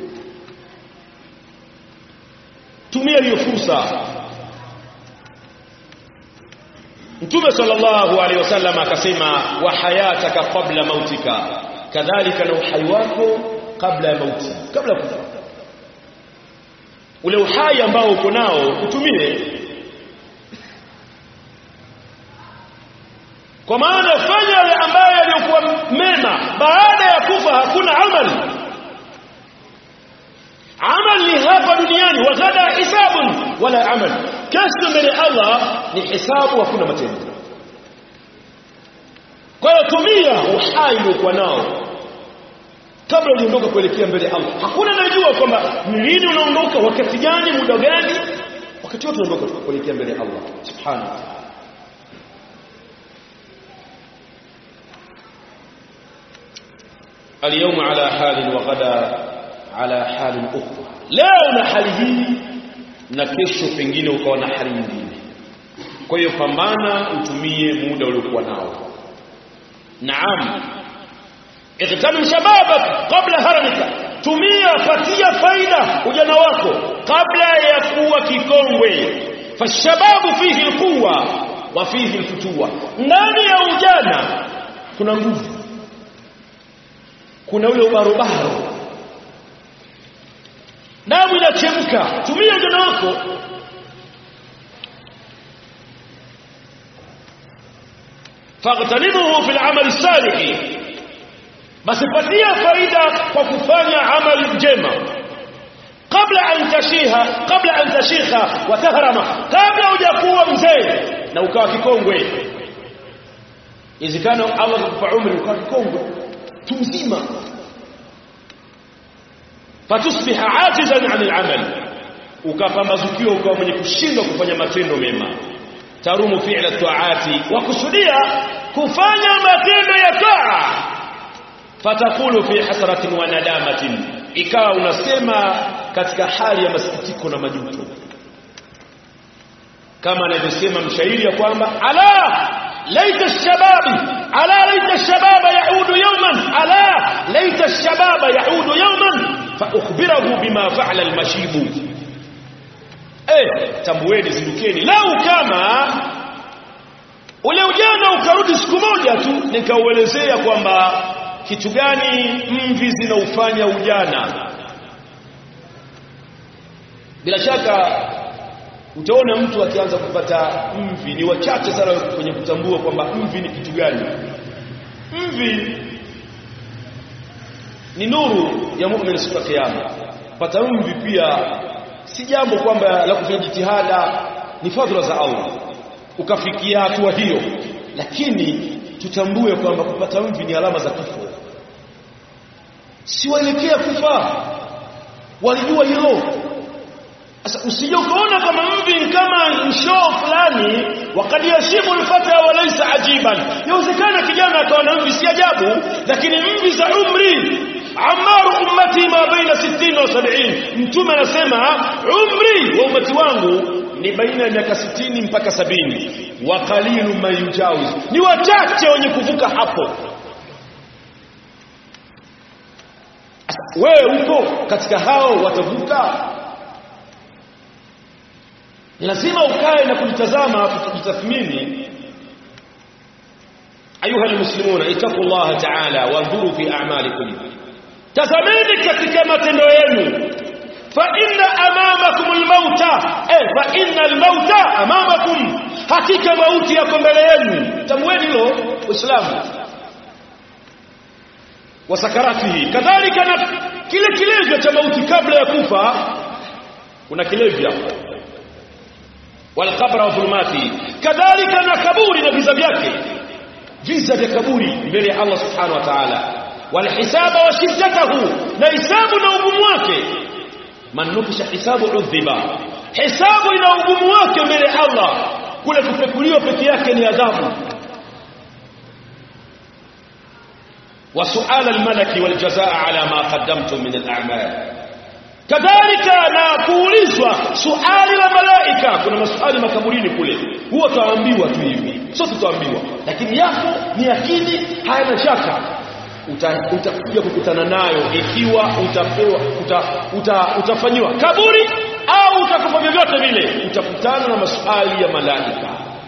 Speaker 1: Tumia hiyo fursa. Mtume sallallahu alaihi wasallam akasema, wa hayataka qabla mautika, kadhalika na uhai wako kabla ya mauti, kabla kufa. Ule uhai ambao uko nao utumie, kwa maana fanya yale ambayo yalikuwa mema. Baada ya kufa hakuna amali. Amali hapa duniani, wa ghada hisabun wala amal. Kesho mbele Allah ni hisabu, hakuna matendo. Kwa hiyo tumia uhai uliokuwa nao kabla uondoka kuelekea mbele Allah. Hakuna anajua kwamba ni lini unaondoka, wakati gani, muda gani. Wakati wote unaondoka kuelekea mbele Allah subhanahu wa ta'ala. اليوم على حال وغدا على حال أخرى. leo na hali hii na kesho pengine ukawa na hali nyingine. Kwa hiyo pambana, utumie muda uliokuwa nao. Naam, ightanim shababak qabla haramika, tumia, patia faida ujana wako kabla ya kuwa kikongwe. Fashababu fihi alquwa wa fihi alfutuwa, ndani ya ujana kuna nguvu, kuna ule ubarobaro, damu inachemka. Tumia ujana wako. Faghtanimuhu fil amali salih, basi patia faida kwa kufanya amali njema. Kabla an tashiha wa tahrama, kabla hujakuwa mzee na ukawa kikongwe. Izikana Allah kukupa umri ukawa kikongwe tumzima, fatusbiha ajizan 'anil 'amal, ukapambazukiwa ukawa mwenye kushindwa kufanya matendo mema. Tarumu fi'la ta'ati, wa kusudia kufanya matendo ya taa. Fatakulu fi hasratin wa nadamatin, ikawa unasema katika hali ya masikitiko na majuto, kama anavyosema mshairi ya kwamba ala laita ash-shababa yaudu yawman, ala laita ash-shababa yaudu yawman fa ukhbirahu bima fa'ala al-mashibu. Tambueni, zindukeni, lau kama ule ujana ukarudi siku moja tu nikauelezea kwamba kitu gani mvi zinaufanya ujana. Bila shaka utaona mtu akianza kupata mvi, ni wachache sana kwenye kutambua kwamba mvi ni kitu gani. Mvi ni nuru ya muumini siku ya kiyama. Pata mvi pia si jambo kwamba la kufanya jitihada, ni fadhila za Allah ukafikia hatua hiyo, lakini tutambue kwamba kupata mvi ni alama za kifo. Si waelekea kufa, walijua hilo. Sasa usije ukaona kama mvi kama mshoo fulani, wakati yashibu alfata wa laysa ajiban. Yawezekana kijana akawa na mvi si ajabu, lakini mvi za umri amaru ummati ma baina 60 wa 70. Mtume anasema umri wa ummati wangu ni baina ya miaka 60 mpaka 70. Wa qalilu man yujawiz, ni wachache wenye kuvuka hapo. Wewe uko katika hao watavuka? Lazima ukae na kujitazama, kujitathmini. Ayuha almuslimuna, ittaqullaha ta'ala wanzuru fi a'malikum, tazameni katika matendo yenu. Fa inna amamakum almauta, fa inna almauta amamakum, hakika mauti yako mbele yenu. Tamweni hilo Uislamu. Wa sakaratihi, kadhalika na kile kilevya cha mauti kabla ya kufa. Kuna kilevya. Wal qabra wa dhulumati, kadhalika na kaburi na viza vyake, viza vya kaburi mbele ya Allah subhanahu wa ta'ala. Wal hisaba wa shiddatahu, na hisabu na ugumu wake. Man nukisha hisabu udhiba, hisabu ina ugumu wake mbele ya Allah. Kule kupekuliwa peke yake ni adhabu. Wa su'ala al-malaki wal jazaa ala ma qaddamtum min al-a'mal, kadhalika na kuulizwa swali la malaika. Kuna maswali makaburini kule, huwa tutaambiwa tu hivi, sio tutaambiwa, lakini yako ni yakini, hayana shaka utakuja kukutana nayo ikiwa utapewa utafanywa kaburi au utakufa vyovyote vile, utakutana na maswali ya malaika.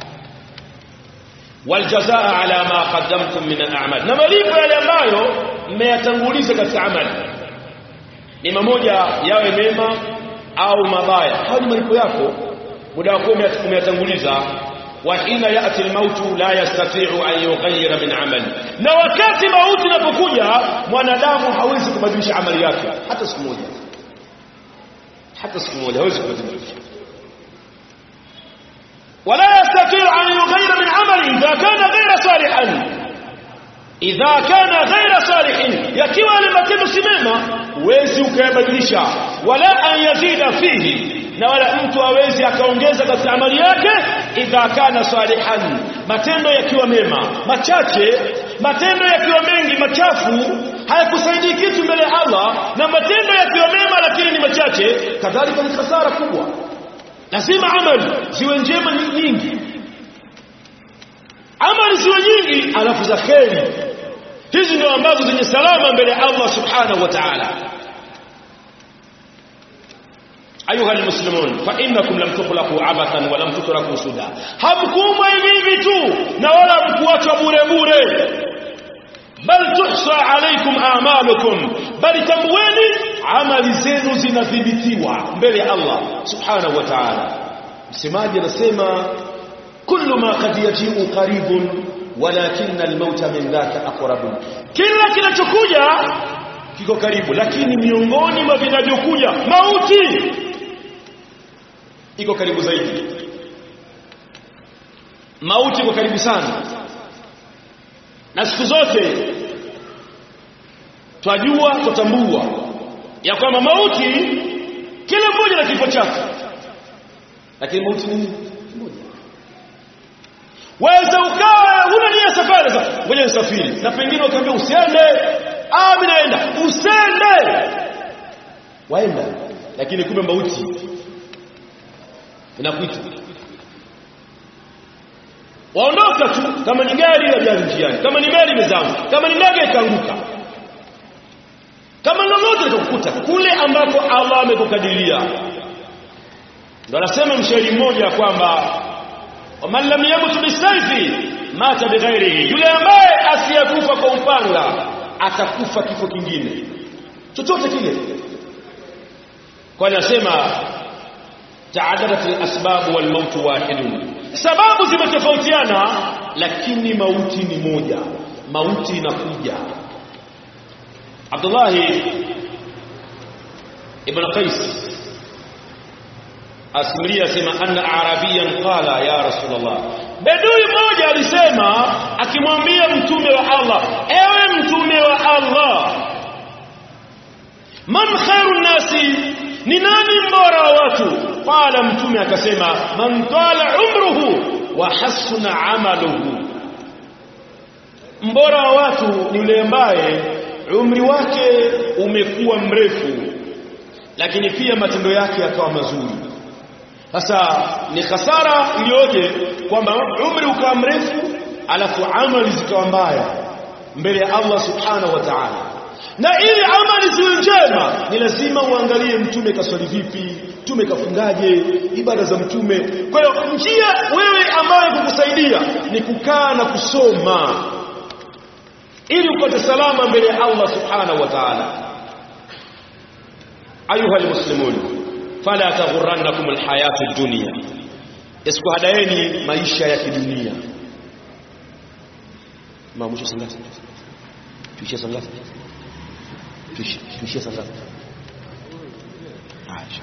Speaker 1: Wal jazaa ala ma qaddamtum min al-a'mal, na malipo yale ambayo mmeyatanguliza katika amali, ni mmoja yawe mema au mabaya. Hayo ni malipo yako, muda wako umeyatanguliza. Wa hina yati al-mautu la yastati'u an yughayyira min amali, na wakati mauti unapokuja mwanadamu hawezi kubadilisha amali yake hata siku moja, hata siku moja hawezi kubadilisha. Wala yastati'u an yughayyira min amali idha kana ghayra salihan, idha kana ghayra salihin, yakiwa yale matendo si mema huwezi ukayabadilisha. Wala an yazida fihi, na wala mtu hawezi akaongeza katika amali yake. Idha kana salihan, matendo yakiwa mema machache, matendo yakiwa mengi machafu hayakusaidii kitu mbele ya Allah, na matendo yakiwa mema lakini ni machache, kadhalika ni hasara kubwa. Lazima amali ziwe njema nyingi, amali ziwe nyingi alafu za kheri. Hizi ndio ambazo zenye salama mbele ya Allah subhanahu wa ta'ala. Ayuha almuslimun, fa innakum lam tukhlaqu abathan wa lam tutraku suda, hamkuumwa hivi tu na wala mkuachwa bure bure. Bal tuhsa alaykum a'malukum, bali tamweni amali zenu zinadhibitiwa mbele ya Allah subhanahu wa ta'ala. Msemaji anasema kullu ma qad yaji'u qaribun walakin al-mauta min dhaka aqrabun, kila kinachokuja kiko karibu, lakini miongoni mwa vinavyokuja mauti iko karibu zaidi. Mauti iko karibu sana, na siku zote twajua, tutambua ya kwamba mauti kila mmoja na kifo chake, lakini mauti ni moja. Waweza ukawa huna nia safari, sasa ngoja nisafiri, na pengine ukaambia usiende, mimi naenda, usende, waenda, lakini kumbe mauti inakuita. Waondoka tu, kama ni gari ya njiani, kama ni meli imezama, kama ni ndege ikaanguka, kama lolote litakukuta kule ambako Allah amekukadiria. Ndio anasema mshairi mmoja kwamba man lam yamut bisayfi mata bighairihi, yule ambaye asiyakufa kwa upanga atakufa kifo kingine chochote kile. Kwa anasema ta'addadat al-asbab wal maut wahidun, sababu zimetofautiana lakini mauti ni moja, mauti inakuja. Abdullah ibn Qais asimulia sema anna arabiyan qala ya Rasulullah, bedui mmoja alisema akimwambia mtume wa Allah, ewe mtume wa Allah, man khairun nasi, ni nani mbora wa watu? Qala, mtume akasema man tala umruhu wa hasuna amaluhu, mbora wa watu ni yule ambaye umri wake umekuwa mrefu, lakini pia matendo yake yakawa mazuri. Sasa ni hasara iliyoje kwamba umri ukawa mrefu alafu amali zikawa mbaya mbele ya Allah subhanahu wa ta'ala. Na ili amali ziwe njema ni lazima uangalie mtume kaswali vipi, mtume kafungaje, ibada za mtume. Kwa hiyo njia wewe ambayo kukusaidia ni kukaa na kusoma ili upate salama mbele ya Allah subhanahu wa ta'ala. Ayuha almuslimun, fala taghurrannakum alhayatu ad-dunya, isikuhadaeni maisha ya kidunia. Maamusha sangapi? Tuishie sangapi? Tuishie sangapi? Aisha.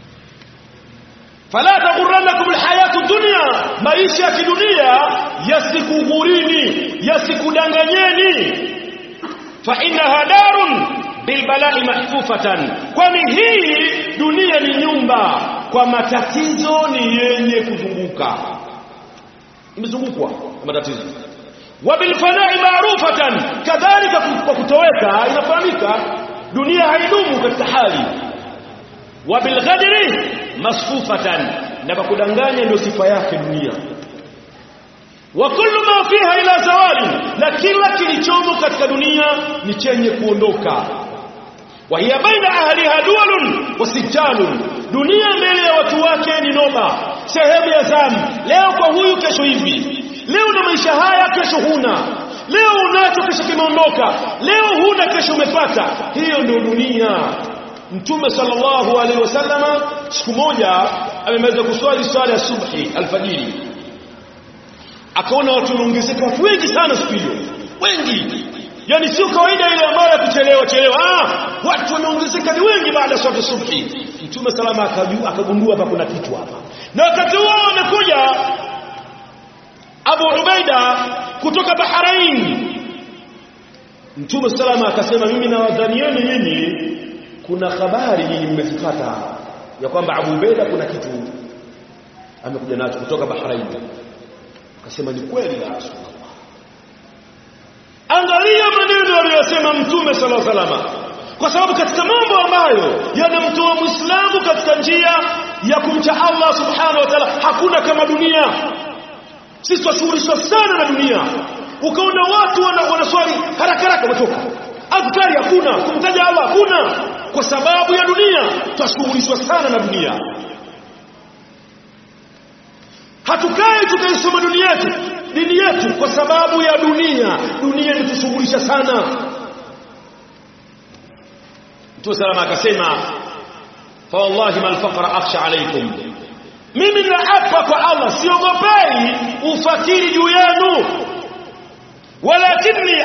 Speaker 1: Fala taghurrannakum alhayatu ad-dunya, maisha ya kidunia yasikughurini, yasikudanganyeni. Fa innaha darun bilbala'i mahfufatan, kwani hii dunia ni nyumba kwa matatizo, ni yenye kuzunguka, imezungukwa na matatizo. Wa bilfana'i ma'rufatan, kadhalika kwa kutoweka inafahamika, dunia haidumu katika hali. Wa bilghadri masfufatan, na kwa kudanganya ndio sifa yake dunia. Wa kullu ma fiha ila zawali, na kila kilichomo katika dunia ni chenye kuondoka. Wa hiya baina ahliha duwalun wa sijalun, dunia mbele ya watu wake ni noba, sehemu ya zamu. Leo kwa huyu, kesho hivi. Leo na maisha haya, kesho huna. Leo unacho, kesho kimeondoka. Leo huna, kesho umepata. Hiyo ndio dunia. Mtume sallallahu alaihi wasallam siku moja amemaliza kuswali swala ya subhi alfajiri, akaona watu wanaongezeka, watu wengi sana siku hiyo, wengi. Yani sio kawaida ile ambayo ya kuchelewa. Watu wanaongezeka, ni wengi baada ya swala subhi. Mtume salama akagundua hapa kuna kitu hapa. Na wakati huo amekuja Abu Ubaida kutoka Bahrain. Mtume salama akasema, mimi nawadhanieni nyinyi kuna habari nyinyi mmezipata ya kwamba Abu Ubaida kuna kitu amekuja nacho kutoka Bahrain. Akasema ni kweli ya Rasulullah. Angalia maneno aliyosema Mtume sallallahu alaihi wasallam, kwa sababu katika mambo ambayo yanamtoa Muislamu katika njia ya kumcha Allah subhanahu wa ta'ala hakuna kama dunia. Sisi tunashughulishwa sana na dunia. Ukaona watu wanaswali haraka watoka, adhkari hakuna, kumtaja Allah hakuna, kwa sababu ya dunia. Tunashughulishwa sana na dunia. Hatukai tukaisoma dini yetu kwa sababu ya dunia. Dunia inatushughulisha sana. Mtume salama akasema, fa wallahi mal faqra akhsha alaykum, mimi naapa kwa Allah siogopei ufakiri juu yenu. walakinni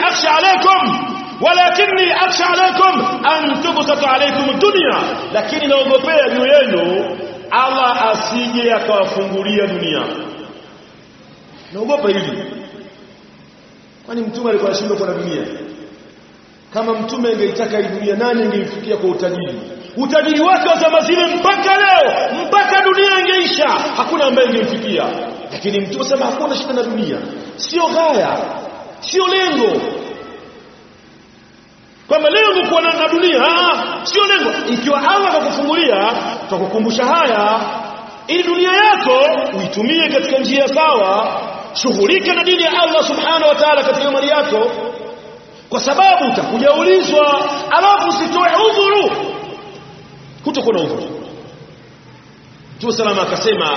Speaker 1: akhsha alaykum an tubsata alaykum dunya, lakini naogopea juu yenu Allah asije akawafungulia dunia. Naogopa hili. Kwani mtume alikuwa anashindwa kwa dunia? Kama mtume angeitaka hii dunia, nani angemfikia kwa utajiri? Utajiri wake wa zama zile mpaka leo, mpaka dunia ingeisha, hakuna ambaye angemfikia. Lakini mtume sema hakuna shida na dunia. Sio ghaya, sio lengo. Kwamba leo ni kuwa na dunia, sio lengo. Ikiwa Allah atakufungulia, tutakukumbusha haya, ili dunia yako uitumie katika njia sawa. Shughulika na dini ya Allah subhanahu wa ta'ala katika mali yako, kwa sababu utakuja ulizwa, alafu usitoe udhuru. Hutakuwa na udhuru. Mtume salama akasema,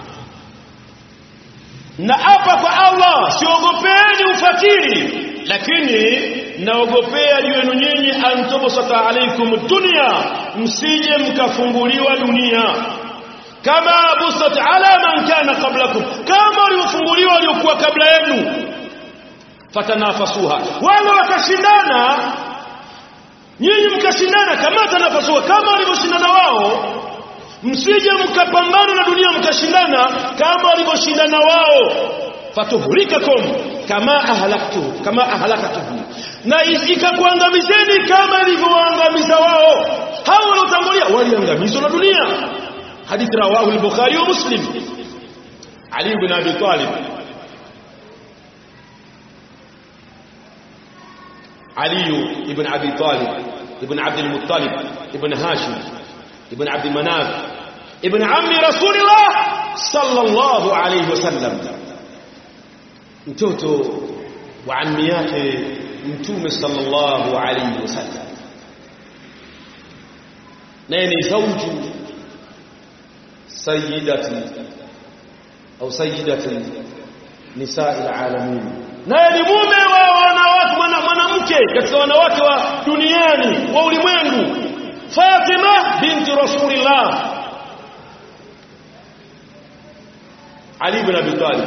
Speaker 1: na hapa kwa Allah siogopeni ufakiri, lakini naogopea juu yenu nyinyi antubsata alaikum dunya, msije mkafunguliwa dunia kama busat ala man kana qablakum, kama waliofunguliwa waliokuwa kabla yenu. Fatanafasuha, wale wakashindana, nyinyi mkashindana. Kama tanafasuha, kama walivyoshindana wao. Msije mkapambana na dunia mkashindana kama walivyoshindana wao. Fatuhrikakum kama ahlakatuhum, na ikakuangamizeni kama ilivyoangamiza wao. Hao waliotangulia waliangamizwa na dunia. Hadithi rawahu al-Bukhari wa Muslim. Ali ibn Abi Talib علي ابن أبي طالب ابن عبد المطلب ابن هاشم ابن عبد مناف ابن عم رسول الله صلى الله عليه وسلم mtoto wa ammi yake mtume sallallahu alayhi wasallam naye ni zawju sayyidati nisa'il alamin naye ni mume wa wanawake mwanamke katika wanawake wa duniani wa ulimwengu Fatima binti Rasulillah Ali ibn Abi Talib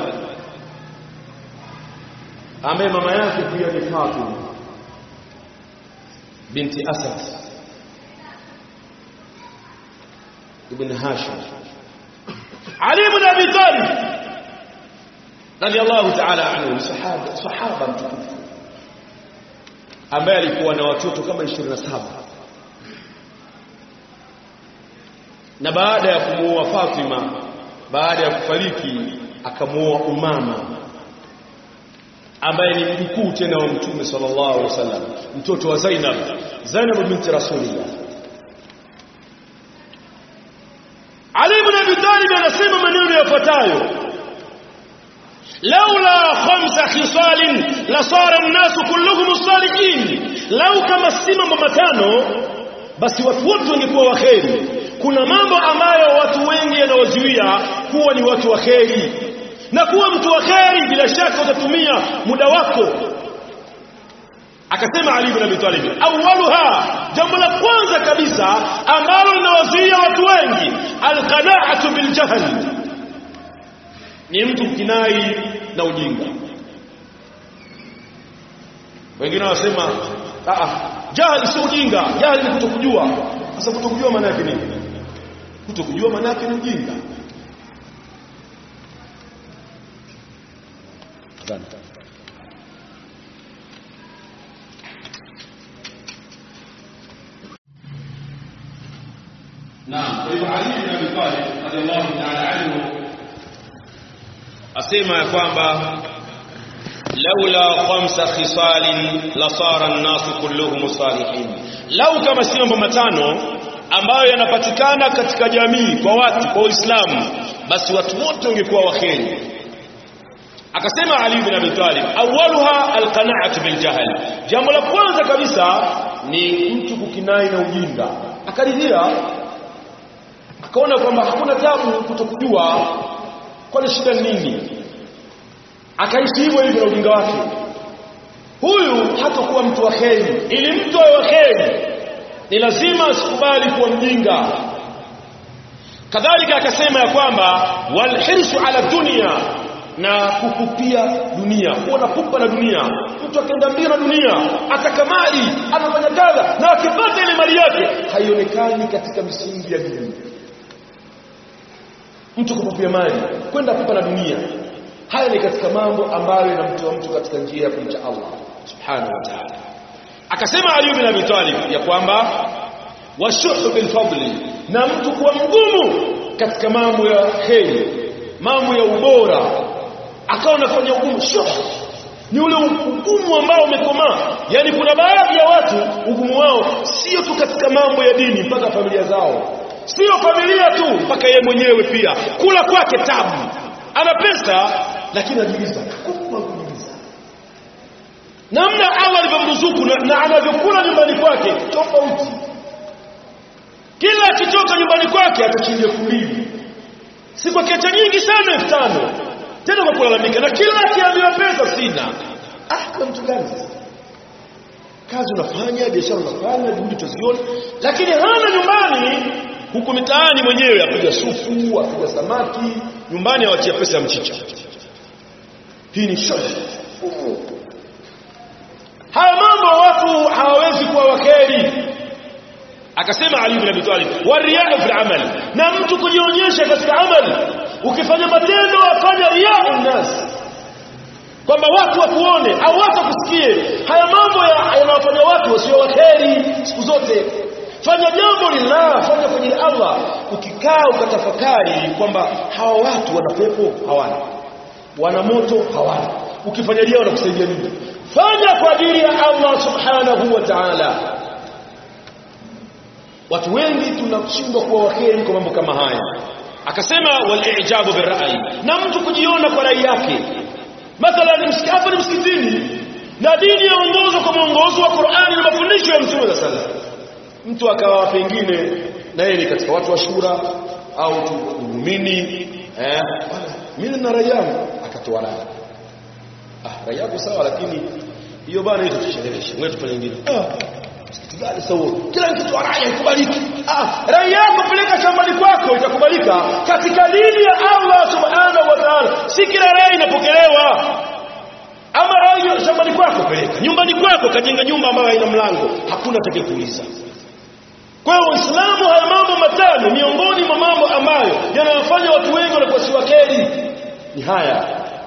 Speaker 1: ambaye mama yake pia ni Fatima binti Asad ibn Hashim Ali ibn Abi Talib radiyallahu ta'ala anhu sahaba mtukufu ambaye alikuwa na watoto kama 27 na baada ya kumuoa Fatima baada ya kufariki akamuoa Umama ambaye ni mjukuu tena wa Mtume sallallahu alaihi wasallam mtoto wa Zainab binti Rasulillah Ali ibn Abi Talib anasema maneno yafuatayo laula khamsa khisal la sara an-nas kulluhum salihin lau kama si mambo matano basi watu wote wangekuwa waheri kuna mambo ambayo watu wengi yanawazuia kuwa ni watu waheri na kuwa mtu waheri bila shaka utatumia muda wako akasema Ali ibn Abi Talib awwaluha jambo la kwanza kabisa ambalo linawazuia watu wengi alqana'atu bil jahl ni mtu kinai na ujinga wengine wanasema jahili si ujinga jahili ni kutokujua sasa kutokujua maana yake nini kutokujua maana yake ni ujinga naam ibn Ali ibn Abi Talib radiyallahu ta'ala anhu asema ya kwamba laula khamsa khisalin la sara an-nas kulluhum salihin lau kama si mambo matano ambayo yanapatikana katika jamii kwa watu kwa Uislamu basi watu wote wangekuwa waheri akasema Ali ibn Abi Talib awwaluha alqana'atu bil jahl jambo la kwanza kabisa ni mtu kukinai na ujinga akaridhia akaona kwamba hakuna tabu kutokujua kwa shida nini akaishi hivyo na ujinga wake huyu hatakuwa mtu wa kheri ili mtu wa kheri ni lazima asikubali kuwa mjinga kadhalika akasema ya kwamba wal hirsu ala dunya na kukupia dunia kuwa na pupa na dunia mtu akaenda mbio na dunia atakamali anafanya kadha na akipata ile mali yake haionekani katika misingi ya dini mtu kupupia mali kwenda pupa na dunia haya ni katika mambo ambayo yanamtoa mtu katika njia ya kumcha Allah subhanahu wa ta'ala akasema Ali ibn Abi Talib ya kwamba washuhu bil fadli na mtu kuwa mgumu katika mambo ya kheri mambo ya ubora akawa anafanya ugumu shuhu ni ule ugumu ambao umekomaa yani kuna baadhi ya watu ugumu wao sio tu katika mambo ya dini mpaka familia zao sio familia tu mpaka yeye mwenyewe pia kula kwake tabu ana pesa lakini anajiuliza namna Allah alivyomruzuku na anavyokula nyumbani kwake tofauti kila akitoka nyumbani kwake atachinja kulini si kwa kiacha nyingi sana 5,000 tena kwa kulalamika na kila akiambiwa pesa sina kwa mtu gani kazi unafanya biashara unafanya juhudi tuzione lakini hana nyumbani huko mitaani mwenyewe apiga sufu apiga samaki nyumbani awachia pesa ya mchicha hii ni shari haya mambo watu hawawezi kuwa waheri akasema Ali ibn Abi Talib wariya'u fil amal na mtu kujionyesha katika amali ukifanya matendo afanya riya'u nas kwamba watu wakuone au watu kusikie haya mambo yanawafanya watu wasio waheri siku zote fanya jambo lillah fanya kwa ajili Allah ukikaa ukatafakari kwamba hawa watu wana pepo hawana wana moto hawana ukifanya leo wanakusaidia nini fanya kwa ajili ya Allah subhanahu wa ta'ala. Watu wengi tunashindwa kuwa waheri kwa mambo kama haya. Akasema wal-i'jabu bir-ra'yi, na mtu kujiona kwa rai yake. Mathalan msikiti ni msikitini na dini yaongozwa kwa mwongozo wa Qur'ani na mafundisho ya Mtume sallallahu alaihi wasallam. Mtu akawa pengine na yeye ni katika watu wa shura au muumini, mimi na rai yangu, akatoa rai. Rai yako sawa, lakini hiyo bana hiyo tucheleweshe, wewe tufanye nyingine. Msikiti gani sawa? Kila mtu rai ikubaliki. Rai yako peleka shambani kwako itakubalika katika dini ya Allah subhanahu wa ta'ala. Si kila rai inapokelewa. Ama rai shambani kwako peleka, nyumbani kwako kajenga nyumba ambayo haina mlango, hakuna atakayekuuliza. Kwa hiyo Uislamu haya mambo matano miongoni mwa mambo ambayo yanawafanya watu wengi wanakuwa si wakeli ni haya.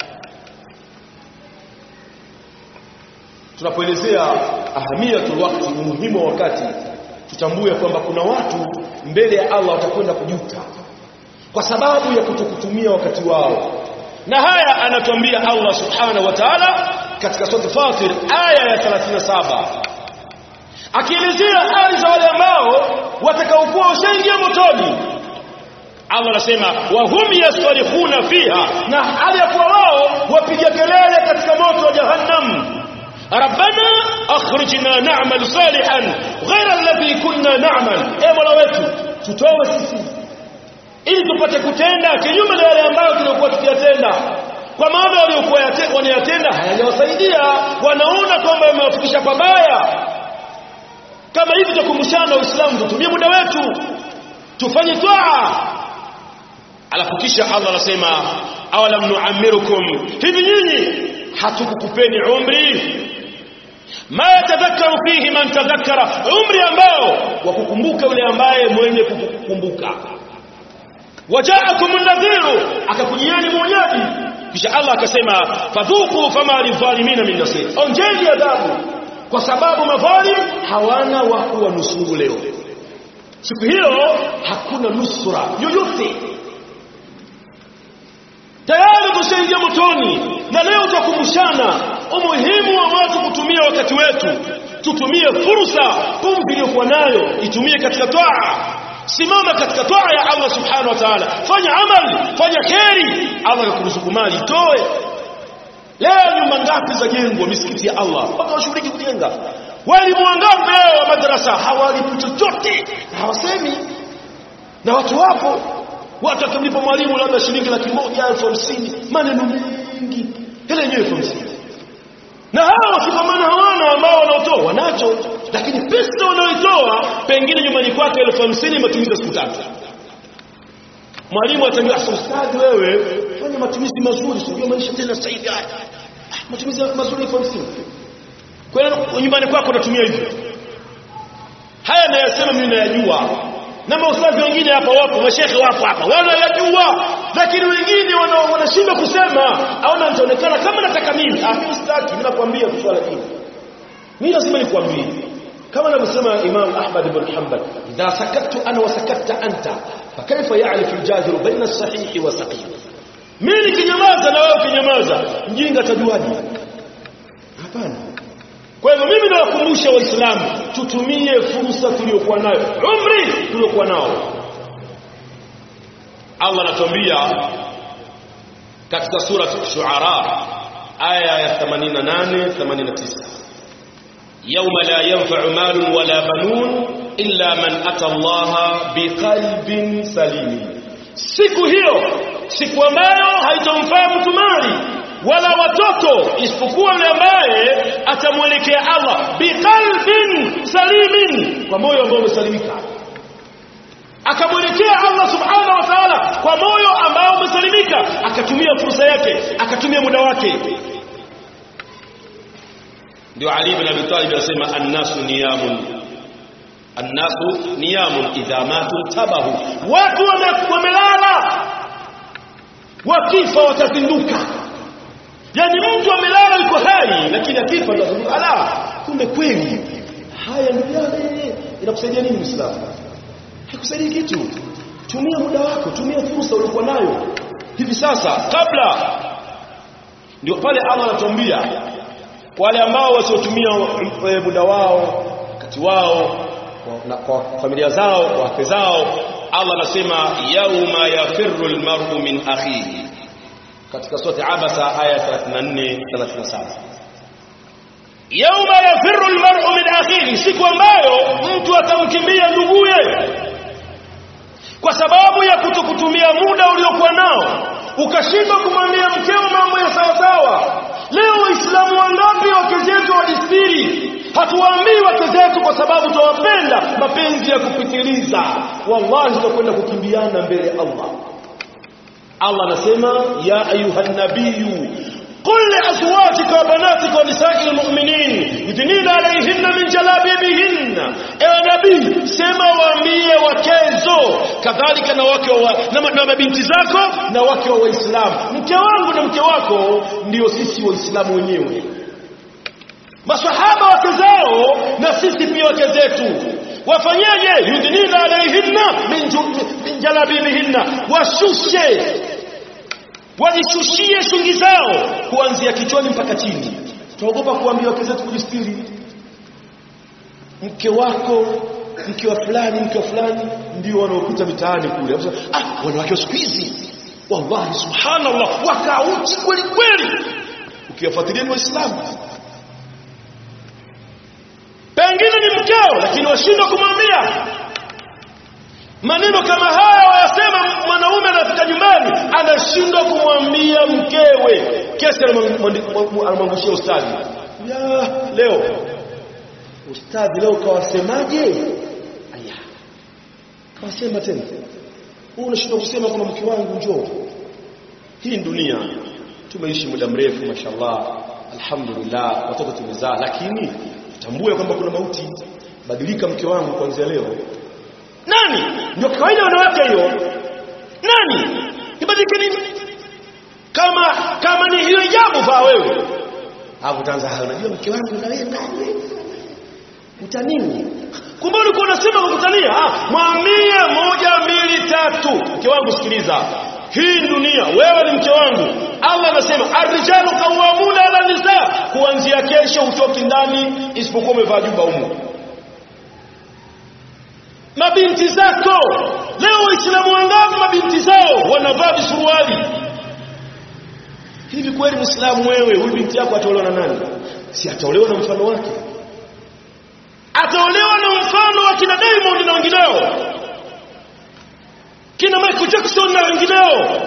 Speaker 1: Tunapoelezea ahamiyatul waqti, umuhimu wa wakati, tutambue kwamba kuna watu mbele ya Allah watakwenda kujuta kwa sababu ya kutokutumia wakati wao. Na haya anatuambia Allah subhanahu wa ta'ala katika sura Fatir aya ya 37, akielezea hali za wale ambao watakaokuwa washaingia motoni. Allah anasema wa hum yastarihuna fiha, na hali ya kuwa wao wapiga kelele katika moto wa jahannam, rabbana akhrijna na'mal salihan ghayra alladhi kunna na'mal, mola wetu tutoe sisi ili tupate kutenda kinyume na yale ambayo tulikuwa tukiyatenda. Kwa maana waliokuwa wanayatenda hayajawasaidia, wanaona kwamba wamewafikisha pabaya. Kama hivi tukumbushana Uislamu, tutumie muda wetu tufanye toa. Alafu kisha Allah anasema awalam nu'ammirukum, hivi nyinyi hatukukupeni umri ma yatadhakkaru fihi man tadhakkara, umri ambao wakukumbuka yule ambaye mwenye kukumbuka. Waja'akumun nadhiru, akakujieni mwonyaji. Kisha Allah akasema fadhuku fama lidhalimina min nasir, onjeni adhabu kwa sababu madhalim hawana wa kuwanusuru leo. Siku hiyo hakuna nusura yoyote. Tayari tushaingia motoni, na leo tutakumbushana umuhimu wa watu kutumia wakati wetu. Tutumie fursa, pumzi iliyokuwa nayo itumie katika toa. Simama katika toa ya Allah subhanahu wa ta'ala, fanya amali, fanya kheri. Allah akuruzuku mali, toe. Leo nyumba ngapi za jengwa misikiti ya Allah, mpaka washughuliki kujenga. Walimu wangapi leo wa madrasa hawalipi chochote, hawasemi. Na watu wapo, watu wakimlipa mwalimu labda shilingi 150,000, maneno mengi, ile yenyewe 50,000. Na hao wakifamana hawana ambao wanaotoa wanacho, lakini pesa wanaoitoa pengine nyumbani kwake 50,000 matumizi siku 3. Mwalimu atambia ustadi, wewe fanya matumizi mazuri, sio maisha tena sasa hivi haya. Matumizi mazuri 50,000. Kwa hiyo nyumbani kwako unatumia hivyo. Haya nayasema mimi nayajua. Na mausafi wengine hapa wapo, mashehe wapo hapa, wanayajua, lakini wengine wanashinda kusema, aona nitaonekana kama nataka mimi. Mimi sitaki, mimi nakwambia kwa swala hili. Mimi lazima nikwambie. Kama anavyosema Imam Ahmad ibn Hanbal, idha sakattu ana wa sakatta anta fakaifa ya'rifu al-jahilu baina as-sahih wa saqim. Mimi nikinyamaza na wewe ukinyamaza, mjinga atajuaje? Hapana. Kwa hivyo mimi nawakumbusha Waislamu, tutumie fursa tuliyokuwa nayo, umri tuliokuwa nao. Allah anatuambia katika sura Shu'ara aya ya 88-89, yawma la yanfa'u malun wala banun illa man ata Allah biqalbin salim. Siku hiyo, siku ambayo haitamfaa mtu mali wala watoto isipokuwa yule ambaye atamwelekea Allah biqalbin salimin, kwa moyo ambao umesalimika. Akamwelekea Allah subhanahu wa ta'ala kwa moyo ambao umesalimika, akatumia fursa yake, akatumia muda wake. Ndio Ali ibn Abi Talib anasema annasu niyamun idha matu tabahu, watu wamelala, wakifa watazinduka. Yani mtu amelala yuko hai, lakini akifa ndo ala, kumbe kweli. Haya ndio yale inakusaidia nini Muislamu? Haikusaidii kitu. Tumia muda wako, tumia fursa uliokuwa nayo hivi sasa kabla. Ndio pale Allah anatuambia wale ambao wasiotumia muda wao wakati wao na kwa familia zao kwa wake zao. Allah anasema yauma yafirru almar'u min akhihi katika sura Abasa aya 34 37. Yauma yafirru almar'u min akhihi, siku ambayo mtu atamkimbia nduguye kwa sababu ya kutokutumia muda uliokuwa nao, ukashindwa kumwambia mkeo mambo ya sawa sawa. Leo Waislamu wangapi wake zetu wadistiri? Hatuwaambii wake zetu kwa sababu tuwapenda, mapenzi ya kupitiliza. Wallahi tutakwenda kukimbiana mbele ya Allah. Allah anasema ya ayuhan nabiyyu qul li azwajika wa banatika wa nisa'il mu'minin yudnina alayhinna min jalabibihinna. Ewe nabii, sema waambie wakezo kadhalika na wake na mabinti zako na wake wa Waislamu. Mke wangu na mke wako ndio sisi Waislamu wenyewe, maswahaba wake zao na sisi pia wake zetu. Wafanyaje? yudnina alayhinna min jalabibihinna, washushe wajishushie shungi zao kuanzia kichwani mpaka chini. Tuogopa kuambia wake zetu kujistiri. Mke wako, mke wa fulani ndio wanaopita mitaani kule. Wanawake wa siku hizi wallahi subhanallah wakauchi kweli kweli. Ukiwafuatilia ni Waislamu, pengine ni mkeo lakini washindwa kumwambia. Maneno kama haya wayasema mwanaume anafika nyumbani anashindwa kumwambia mkewe. Kesi anamwangushia ustadhi. Ya leo ustadhi leo kawasemaje? Aya, kawasema tena. Wewe unashindwa kusema kuna mke wangu njoo. Hii dunia tumeishi muda mrefu mashallah, alhamdulillah, watoto tumezaa, lakini tutambue kwamba kuna mauti. Badilika mke wangu kuanzia leo. Nani? Ndio kawaida wanawake hiyo. Nani? Ibadilike nini? Kama ni hiyo jambo vaa wewe. Hapo utaanza unajua mke wangu na wewe ndani. Utanini? Kumbe ulikuwa unasema kukutania, mwambie 1 2 3. Mke wangu sikiliza. Hii dunia wewe ni mke wangu. Allah anasema ar-rijalu qawwamuna 'ala an-nisa. Kuanzia kesho utoki ndani isipokuwa umevaa jumba huko. Mabinti zako leo Waislamu wangapi mabinti zao wanavaa visuruali? Hivi kweli Muislamu wewe huyu binti yako ataolewa na nani? Si ataolewa na mfano wake? Ataolewa na mfano wa kina Diamond na wengineo, kina Michael Jackson na wengineo,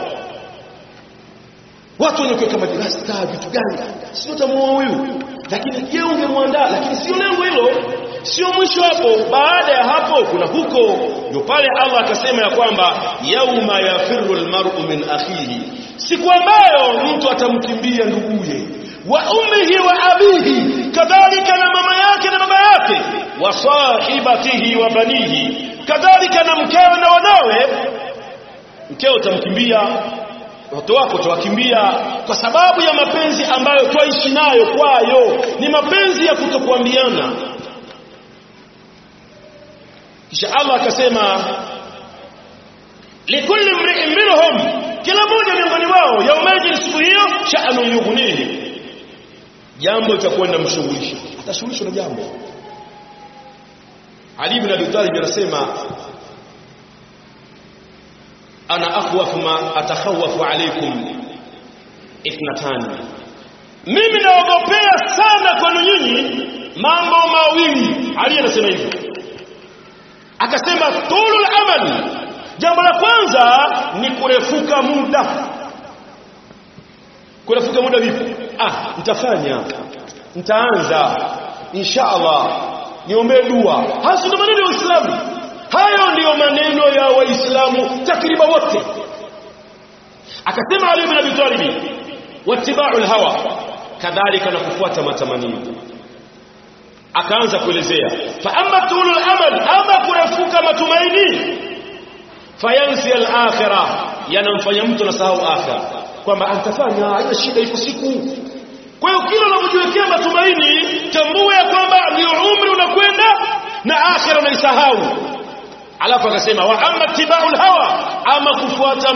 Speaker 1: watu wenye kuweka madrasa vitu gani? Sio tamuoa huyu, lakini je ungemwandaa? Lakini sio lengo hilo, sio mwisho hapo. Baada ya hapo kuna huko, ndio pale Allah akasema ya kwamba yauma yafirru almar'u min akhihi, siku ambayo mtu atamkimbia nduguye, wa ummihi wa abihi, kadhalika na mama yake na baba yake, wa sahibatihi wa banihi, kadhalika na mkeo na wanawe. Mkeo utamkimbia, watoto wako utawakimbia kwa sababu ya mapenzi ambayo twaishi nayo kwayo, ni mapenzi ya kutokuambiana. Kisha Allah akasema likulli mri'in minhum, kila mmoja miongoni wao yaumaji siku hiyo sha'anu yughnihi, jambo litakwenda mshughulisha, atashughulishwa na jambo. Ali ibn Abi Talib anasema ana akhwafu ma atakhawafu alaykum ithnatan, mimi naogopea sana kwenu nyinyi mambo mawili. Ali anasema hivyo, akasema tulul amal, jambo la kwanza ni kurefuka muda. Kurefuka muda vipi? Nitafanya, nitaanza inshallah, niombe dua. Hasa ndio maneno ya Uislamu. Hayo ndiyo maneno ya Waislamu takriban wote. Akasema Ali ibn Abi Talib wattiba'ul hawa, kadhalika na kufuata matamanio. Akaanza kuelezea fa amma tulul amal, ama kurefuka matumaini, fayansi al-akhirah, yanamfanya mtu nasahau akhirah, kwamba atafanya haina shida iko siku. Kwa hiyo kila unapojiwekea matumaini, tambua ya kwamba ndio umri unakwenda na akhirah unaisahau. Alafu akasema wa amma tiba'ul hawa, ama kufuata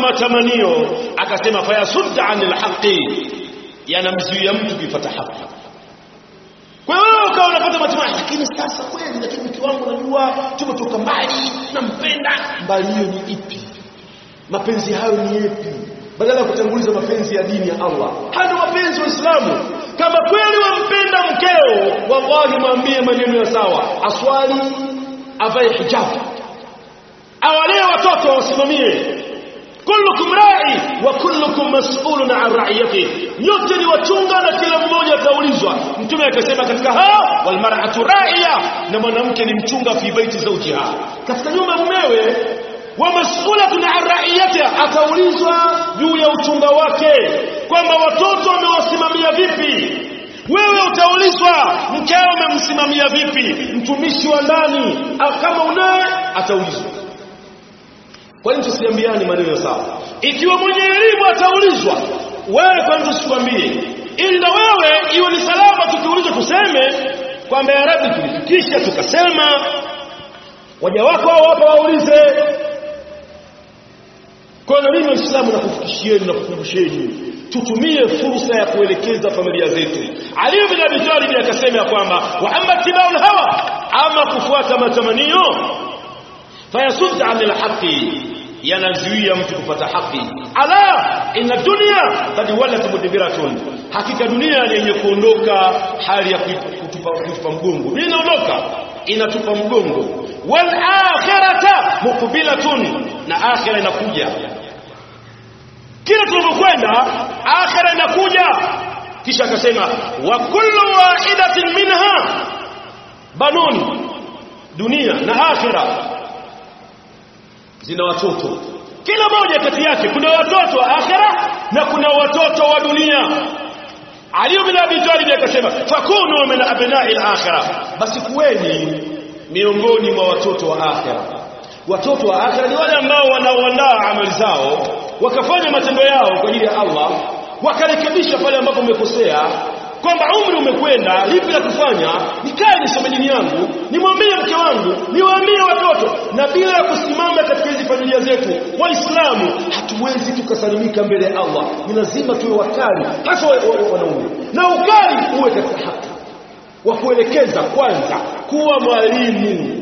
Speaker 1: Kwa hiyo ukawa unapata matumaini, lakini sasa kweli, lakini mke wangu najua tumetoka mbali, nampenda. Mbali hiyo ni ipi? Mapenzi hayo ni yapi? Badala ya kutanguliza mapenzi ya dini ya Allah. Hadi mapenzi wa Uislamu. Kama kweli wampenda mkeo, wallahi mwambie maneno ya sawa. Aswali, avae hijab. Awalee watoto wasimamie. Kullukum ra'i wa kullukum mas'ulun 'an ra'iyatihi. Nyote ni wachunga na kila mmoja ataulizwa. Mtume akasema katika hao, wal mar'atu ra'iya, na mwanamke ni mchunga fi baiti zawjiha, katika nyumba mumewe. Wa mas'ulatun 'an ra'iyatiha, ataulizwa juu ya uchunga wake, kwamba watoto wamewasimamia vipi. Wewe utaulizwa mkeo umemsimamia vipi. Mtumishi wa ndani kama unaye ataulizwa. Kwa nini tusiambiane maneno sawa? Ikiwa mwenye elimu ataulizwa, wewe kwa nini usikwambie? Ili na wewe iwe ni salama, tukiulizwa tuseme kwamba ya Rabbi tulifikisha tukasema, waja wako hapa waulize. Kwa nini mimi Muislamu nakufikishieni na kukumbusheni tutumie fursa ya kuelekeza familia zetu. Ali ibn Abi Talib akasema kwamba wa amma tibaul hawa, ama kufuata matamanio, fayasud 'anil haqqi, yanazuia mtu kupata haki. Ala inna dunya qad walat mudbiratun, hakika dunia ni yenye kuondoka, hali ya kutupa mgongo. Inaondoka, inatupa mgongo. Wal akhirata muqbilatun, na akhira inakuja. Kila tunapokwenda akhira inakuja. Kisha akasema wa kullu wahidatin minha banun, dunia na akhira zina watoto. Kila moja kati yake kuna watoto wa akhira na kuna watoto wa dunia. Ali ibn Abi Talib akasema fakunu min abna'i al-akhirah, basi kuweni miongoni mwa watoto wa akhira. Watoto wa akhira ni wale ambao wanaoandaa amali zao, wakafanya matendo yao kwa ajili ya Allah, wakarekebisha pale ambapo umekosea, kwamba umri umekwenda, lipi la kufanya, nikae nisome dini yangu, nimwambie mke wangu, niwaambie watoto. Na bila ya kusimama katika hizi familia zetu Waislamu, hatuwezi tukasalimika mbele ya Allah. Ni lazima tuwe wakali, hasa wanaume, na ukali uwe katika haki, wa kuelekeza kwanza, kuwa mwalimu.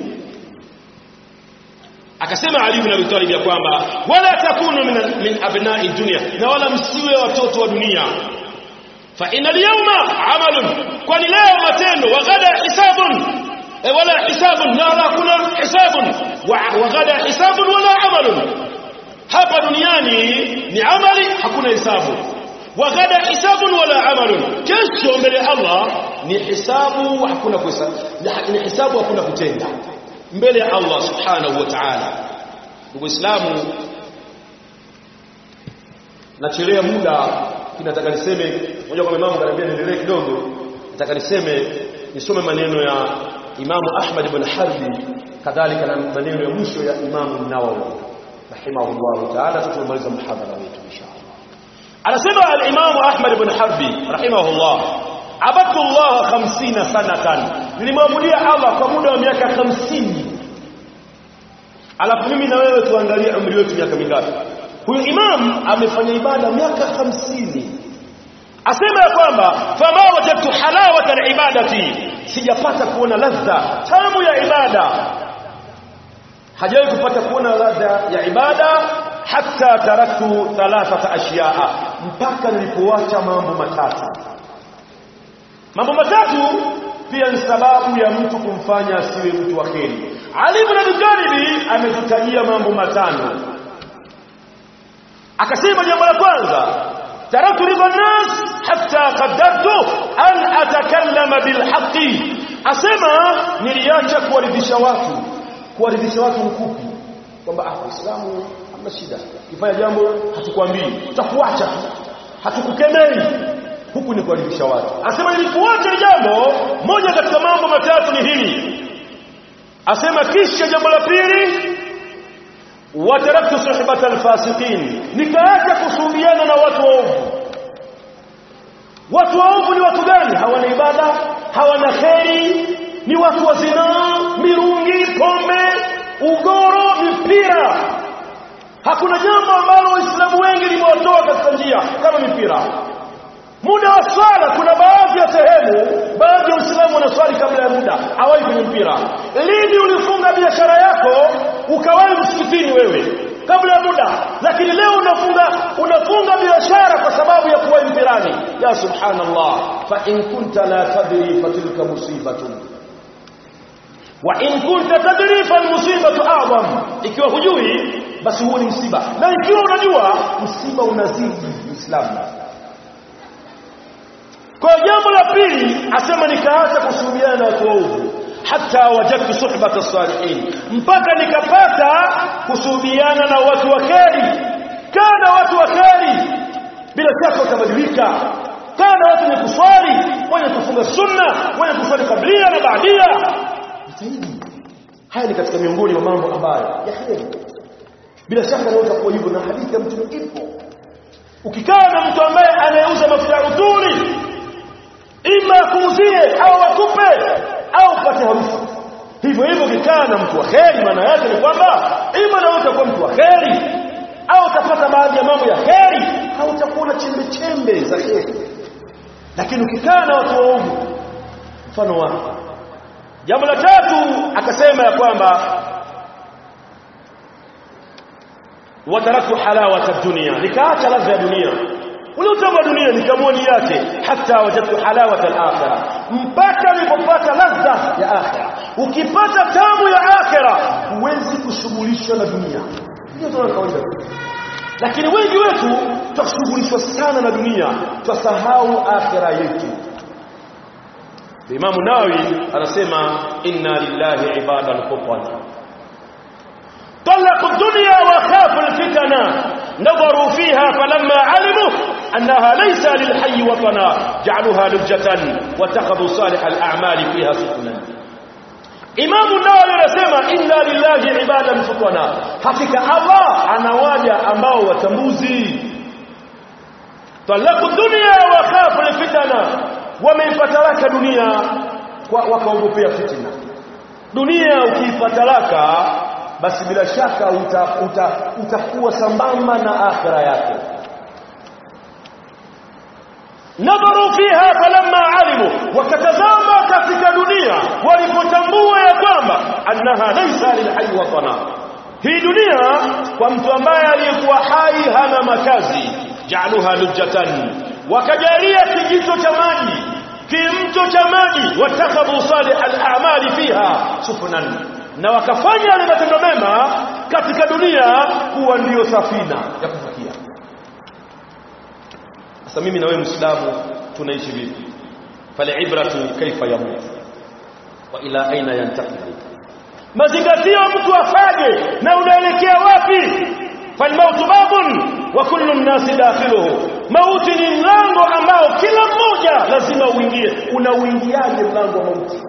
Speaker 1: Akasema Ali ibn Abi Talib ya kwamba wala takunu min abna'i dunya, na wala msiwe watoto wa dunia. Fa inal yawma amalun, kwani leo matendo, wa ghada hisabun, wala hisabun, la kuna hisabun, wa ghada hisabun wala amalun. Hapa duniani ni amali, hakuna hisabu. Wa ghada hisabun wala amalun, kesho mbele ya Allah ni hisabu, hakuna kuhesabu, ni hisabu, hakuna kutenda mbele ya Allah subhanahu wa ta'ala. Ndugu Islamu, nachelea muda, nataka niseme moja kwa imamu kanambia niendelee kidogo. Nataka nisome maneno ya Imamu Ahmad ibn Harbi, kadhalika na maneno ya mwisho ya Imamu Nawawi rahimahullah ta'ala, tutamaliza muhadhara wetu inshallah. Anasema al-Imamu Ahmad ibn Harbi rahimahullah, abadtu Allah 50 sanatan, nilimwabudia Allah kwa muda wa miaka 50. Alafu mimi na wewe tuangalie umri wetu miaka mingapi? Huyu imam amefanya ibada miaka 50. Asema ya kwamba fama wajadtu halawata al-ibadati, sijapata kuona ladha tamu ya ibada. Hajawahi kupata kuona ladha ya ibada hatta taraktu thalathata ashiyaa, mpaka nilipoacha mambo matatu. Mambo matatu pia ni sababu ya mtu kumfanya asiwe mtu wa kheri. Ali ibn Abi Talib ametutajia mambo matano. Akasema jambo la kwanza, taraktu ridha nas hatta qaddartu an atakallama bil haqqi. Asema niliacha kuwaridhisha watu. Kuwaridhisha watu mkupi, kwamba Uislamu hamna shida, kifanya jambo hatukwambii, tutakuacha, hatukukemei. Huku ni kuwaridhisha watu. Asema nilipoacha jambo moja katika mambo matatu ni hili. Asema kisha jambo la pili, wataraktu suhbata alfasiqin, nikaacha kusuhubiana na watu waovu. Watu waovu ni watu gani? Hawana ibada, hawana kheri, ni watu wa zinaa, mirungi, pombe, ugoro, mipira. Hakuna jambo ambalo Waislamu wengi limewatoa katika njia kama mipira. Muda wa swala, kuna baadhi ya sehemu, baadhi ya Uislamu wanaswali kabla ya muda, hawai kwenye mpira. Lini ulifunga biashara yako ukawahi msikitini wewe kabla ya muda, lakini leo unafunga biashara kwa sababu ya kuwahi mpirani? Ya subhanallah. Fa in kunta la tadri fatilka musibatun wa in kunta tadri fal musibatu a'zam. Ikiwa hujui basi huo ni msiba, na ikiwa unajua msiba unazidi Uislamu. Kwa jambo la pili asema nikaacha kusuhubiana na watu waovu, hata wajadtu suhbata as-salihin, mpaka nikapata kusuhubiana na watu waheri. Kana watu waheri, bila shaka utabadilika. Kana watu wenye kuswali, wenye kufunga sunna, wenye kuswali kablia na baadia. Haya ni katika miongoni mwa mambo ambayo ya kheri. Bila shaka unaweza kuwa hivyo, na hadithi ya Mtume ipo. Ukikaa na mtu ambaye anayeuza mafuta ya uturi, ima kuuzie au akupe au upate harufu. Hivyo hivyo ukikaa na mtu wa kheri, maana yake ni kwamba ima na utakuwa mtu wa kheri au utapata baadhi ya mambo ya kheri, au utakuwa na chembe chembe za kheri. Lakini ukikaa na watu waovu, mfano wake. Jambo la tatu akasema ya kwamba wataraktu halawata dunia, nikaacha ladha ya dunia. Ule utamu wa dunia nikamwoni yake, hata wajadtu halawata al-akhirah, mpaka nilipopata ladha ya akhirah. Ukipata tamu ya akhirah huwezi kushughulishwa na dunia. Hiyo ndio kawaida. Lakini wengi wetu tunashughulishwa sana na dunia, tusahau akhirah yetu. Imam Nawawi anasema inna lillahi ibadan qutwan طلقوا الدنيا وخافوا الفتنة نظروا فيها فلما علموا أنها ليس للحي وطنا جعلوها لجة واتخذوا صالح الأعمال فيها سفنا. إمام النووي anasema inna lillahi ibadan futana, hakika Allah anawaja ambao watambuzi. طلقوا الدنيا وخافوا الفتنة, wameifatalaka dunia wakaogopea fitna. Dunia ukiifatalaka basi bila shaka utakuwa sambamba na akhira yake. Nadharu fiha falamma alimu, wakatazama katika dunia walipotambua ya kwamba annaha laysa lilhayy watana, hii dunia kwa mtu ambaye aliyekuwa hai hana makazi. Ja'aluha lujatan, wakajalia kijito cha maji, kimto cha maji. Watakhadhu salih al-a'mali fiha sufunan, na wakafanya yale matendo mema katika dunia kuwa ndiyo safina ya kufikia. Sasa mimi na wewe Muislamu tunaishi vipi? Falibratu kaifa yamut wa ila aina yantahi. Mazingatio mtu afaje na unaelekea wapi? Falmautu babun wa kullu an-nas dakhiluhu, mauti ni mlango ambao kila mmoja lazima uingie. Unauingiaje mlango wa mauti?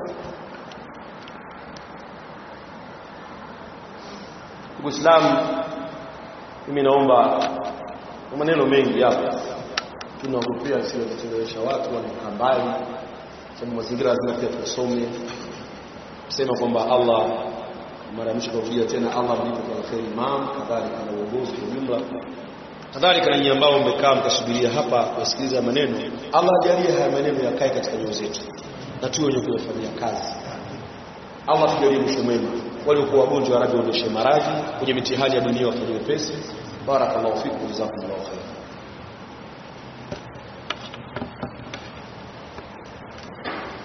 Speaker 1: Uislamu, mimi naomba maneno mengi hapa, tunaogopea sio kuchelewesha watu wanakaa mbali, sababu mazingira lazima pia tusome. Kusema kwamba Allah mara mwisho kurudia tena, Allah mlipe kwa kheri imam, kadhalika na uongozi kwa jumla, kadhalika na nyinyi ambao mmekaa mkasubiria hapa kusikiliza maneno. Allah ajalie haya maneno yakae katika nyoyo zetu na tuwe wenye kuyafanyia kazi. Allah tujalie mwisho mwema. Waliokuwa wagonjwa, Rabbi ondoshe maradhi, kwenye mitihani ya dunia wafanye wepesi. Barakallahu fikum, jazakumullahu khairan.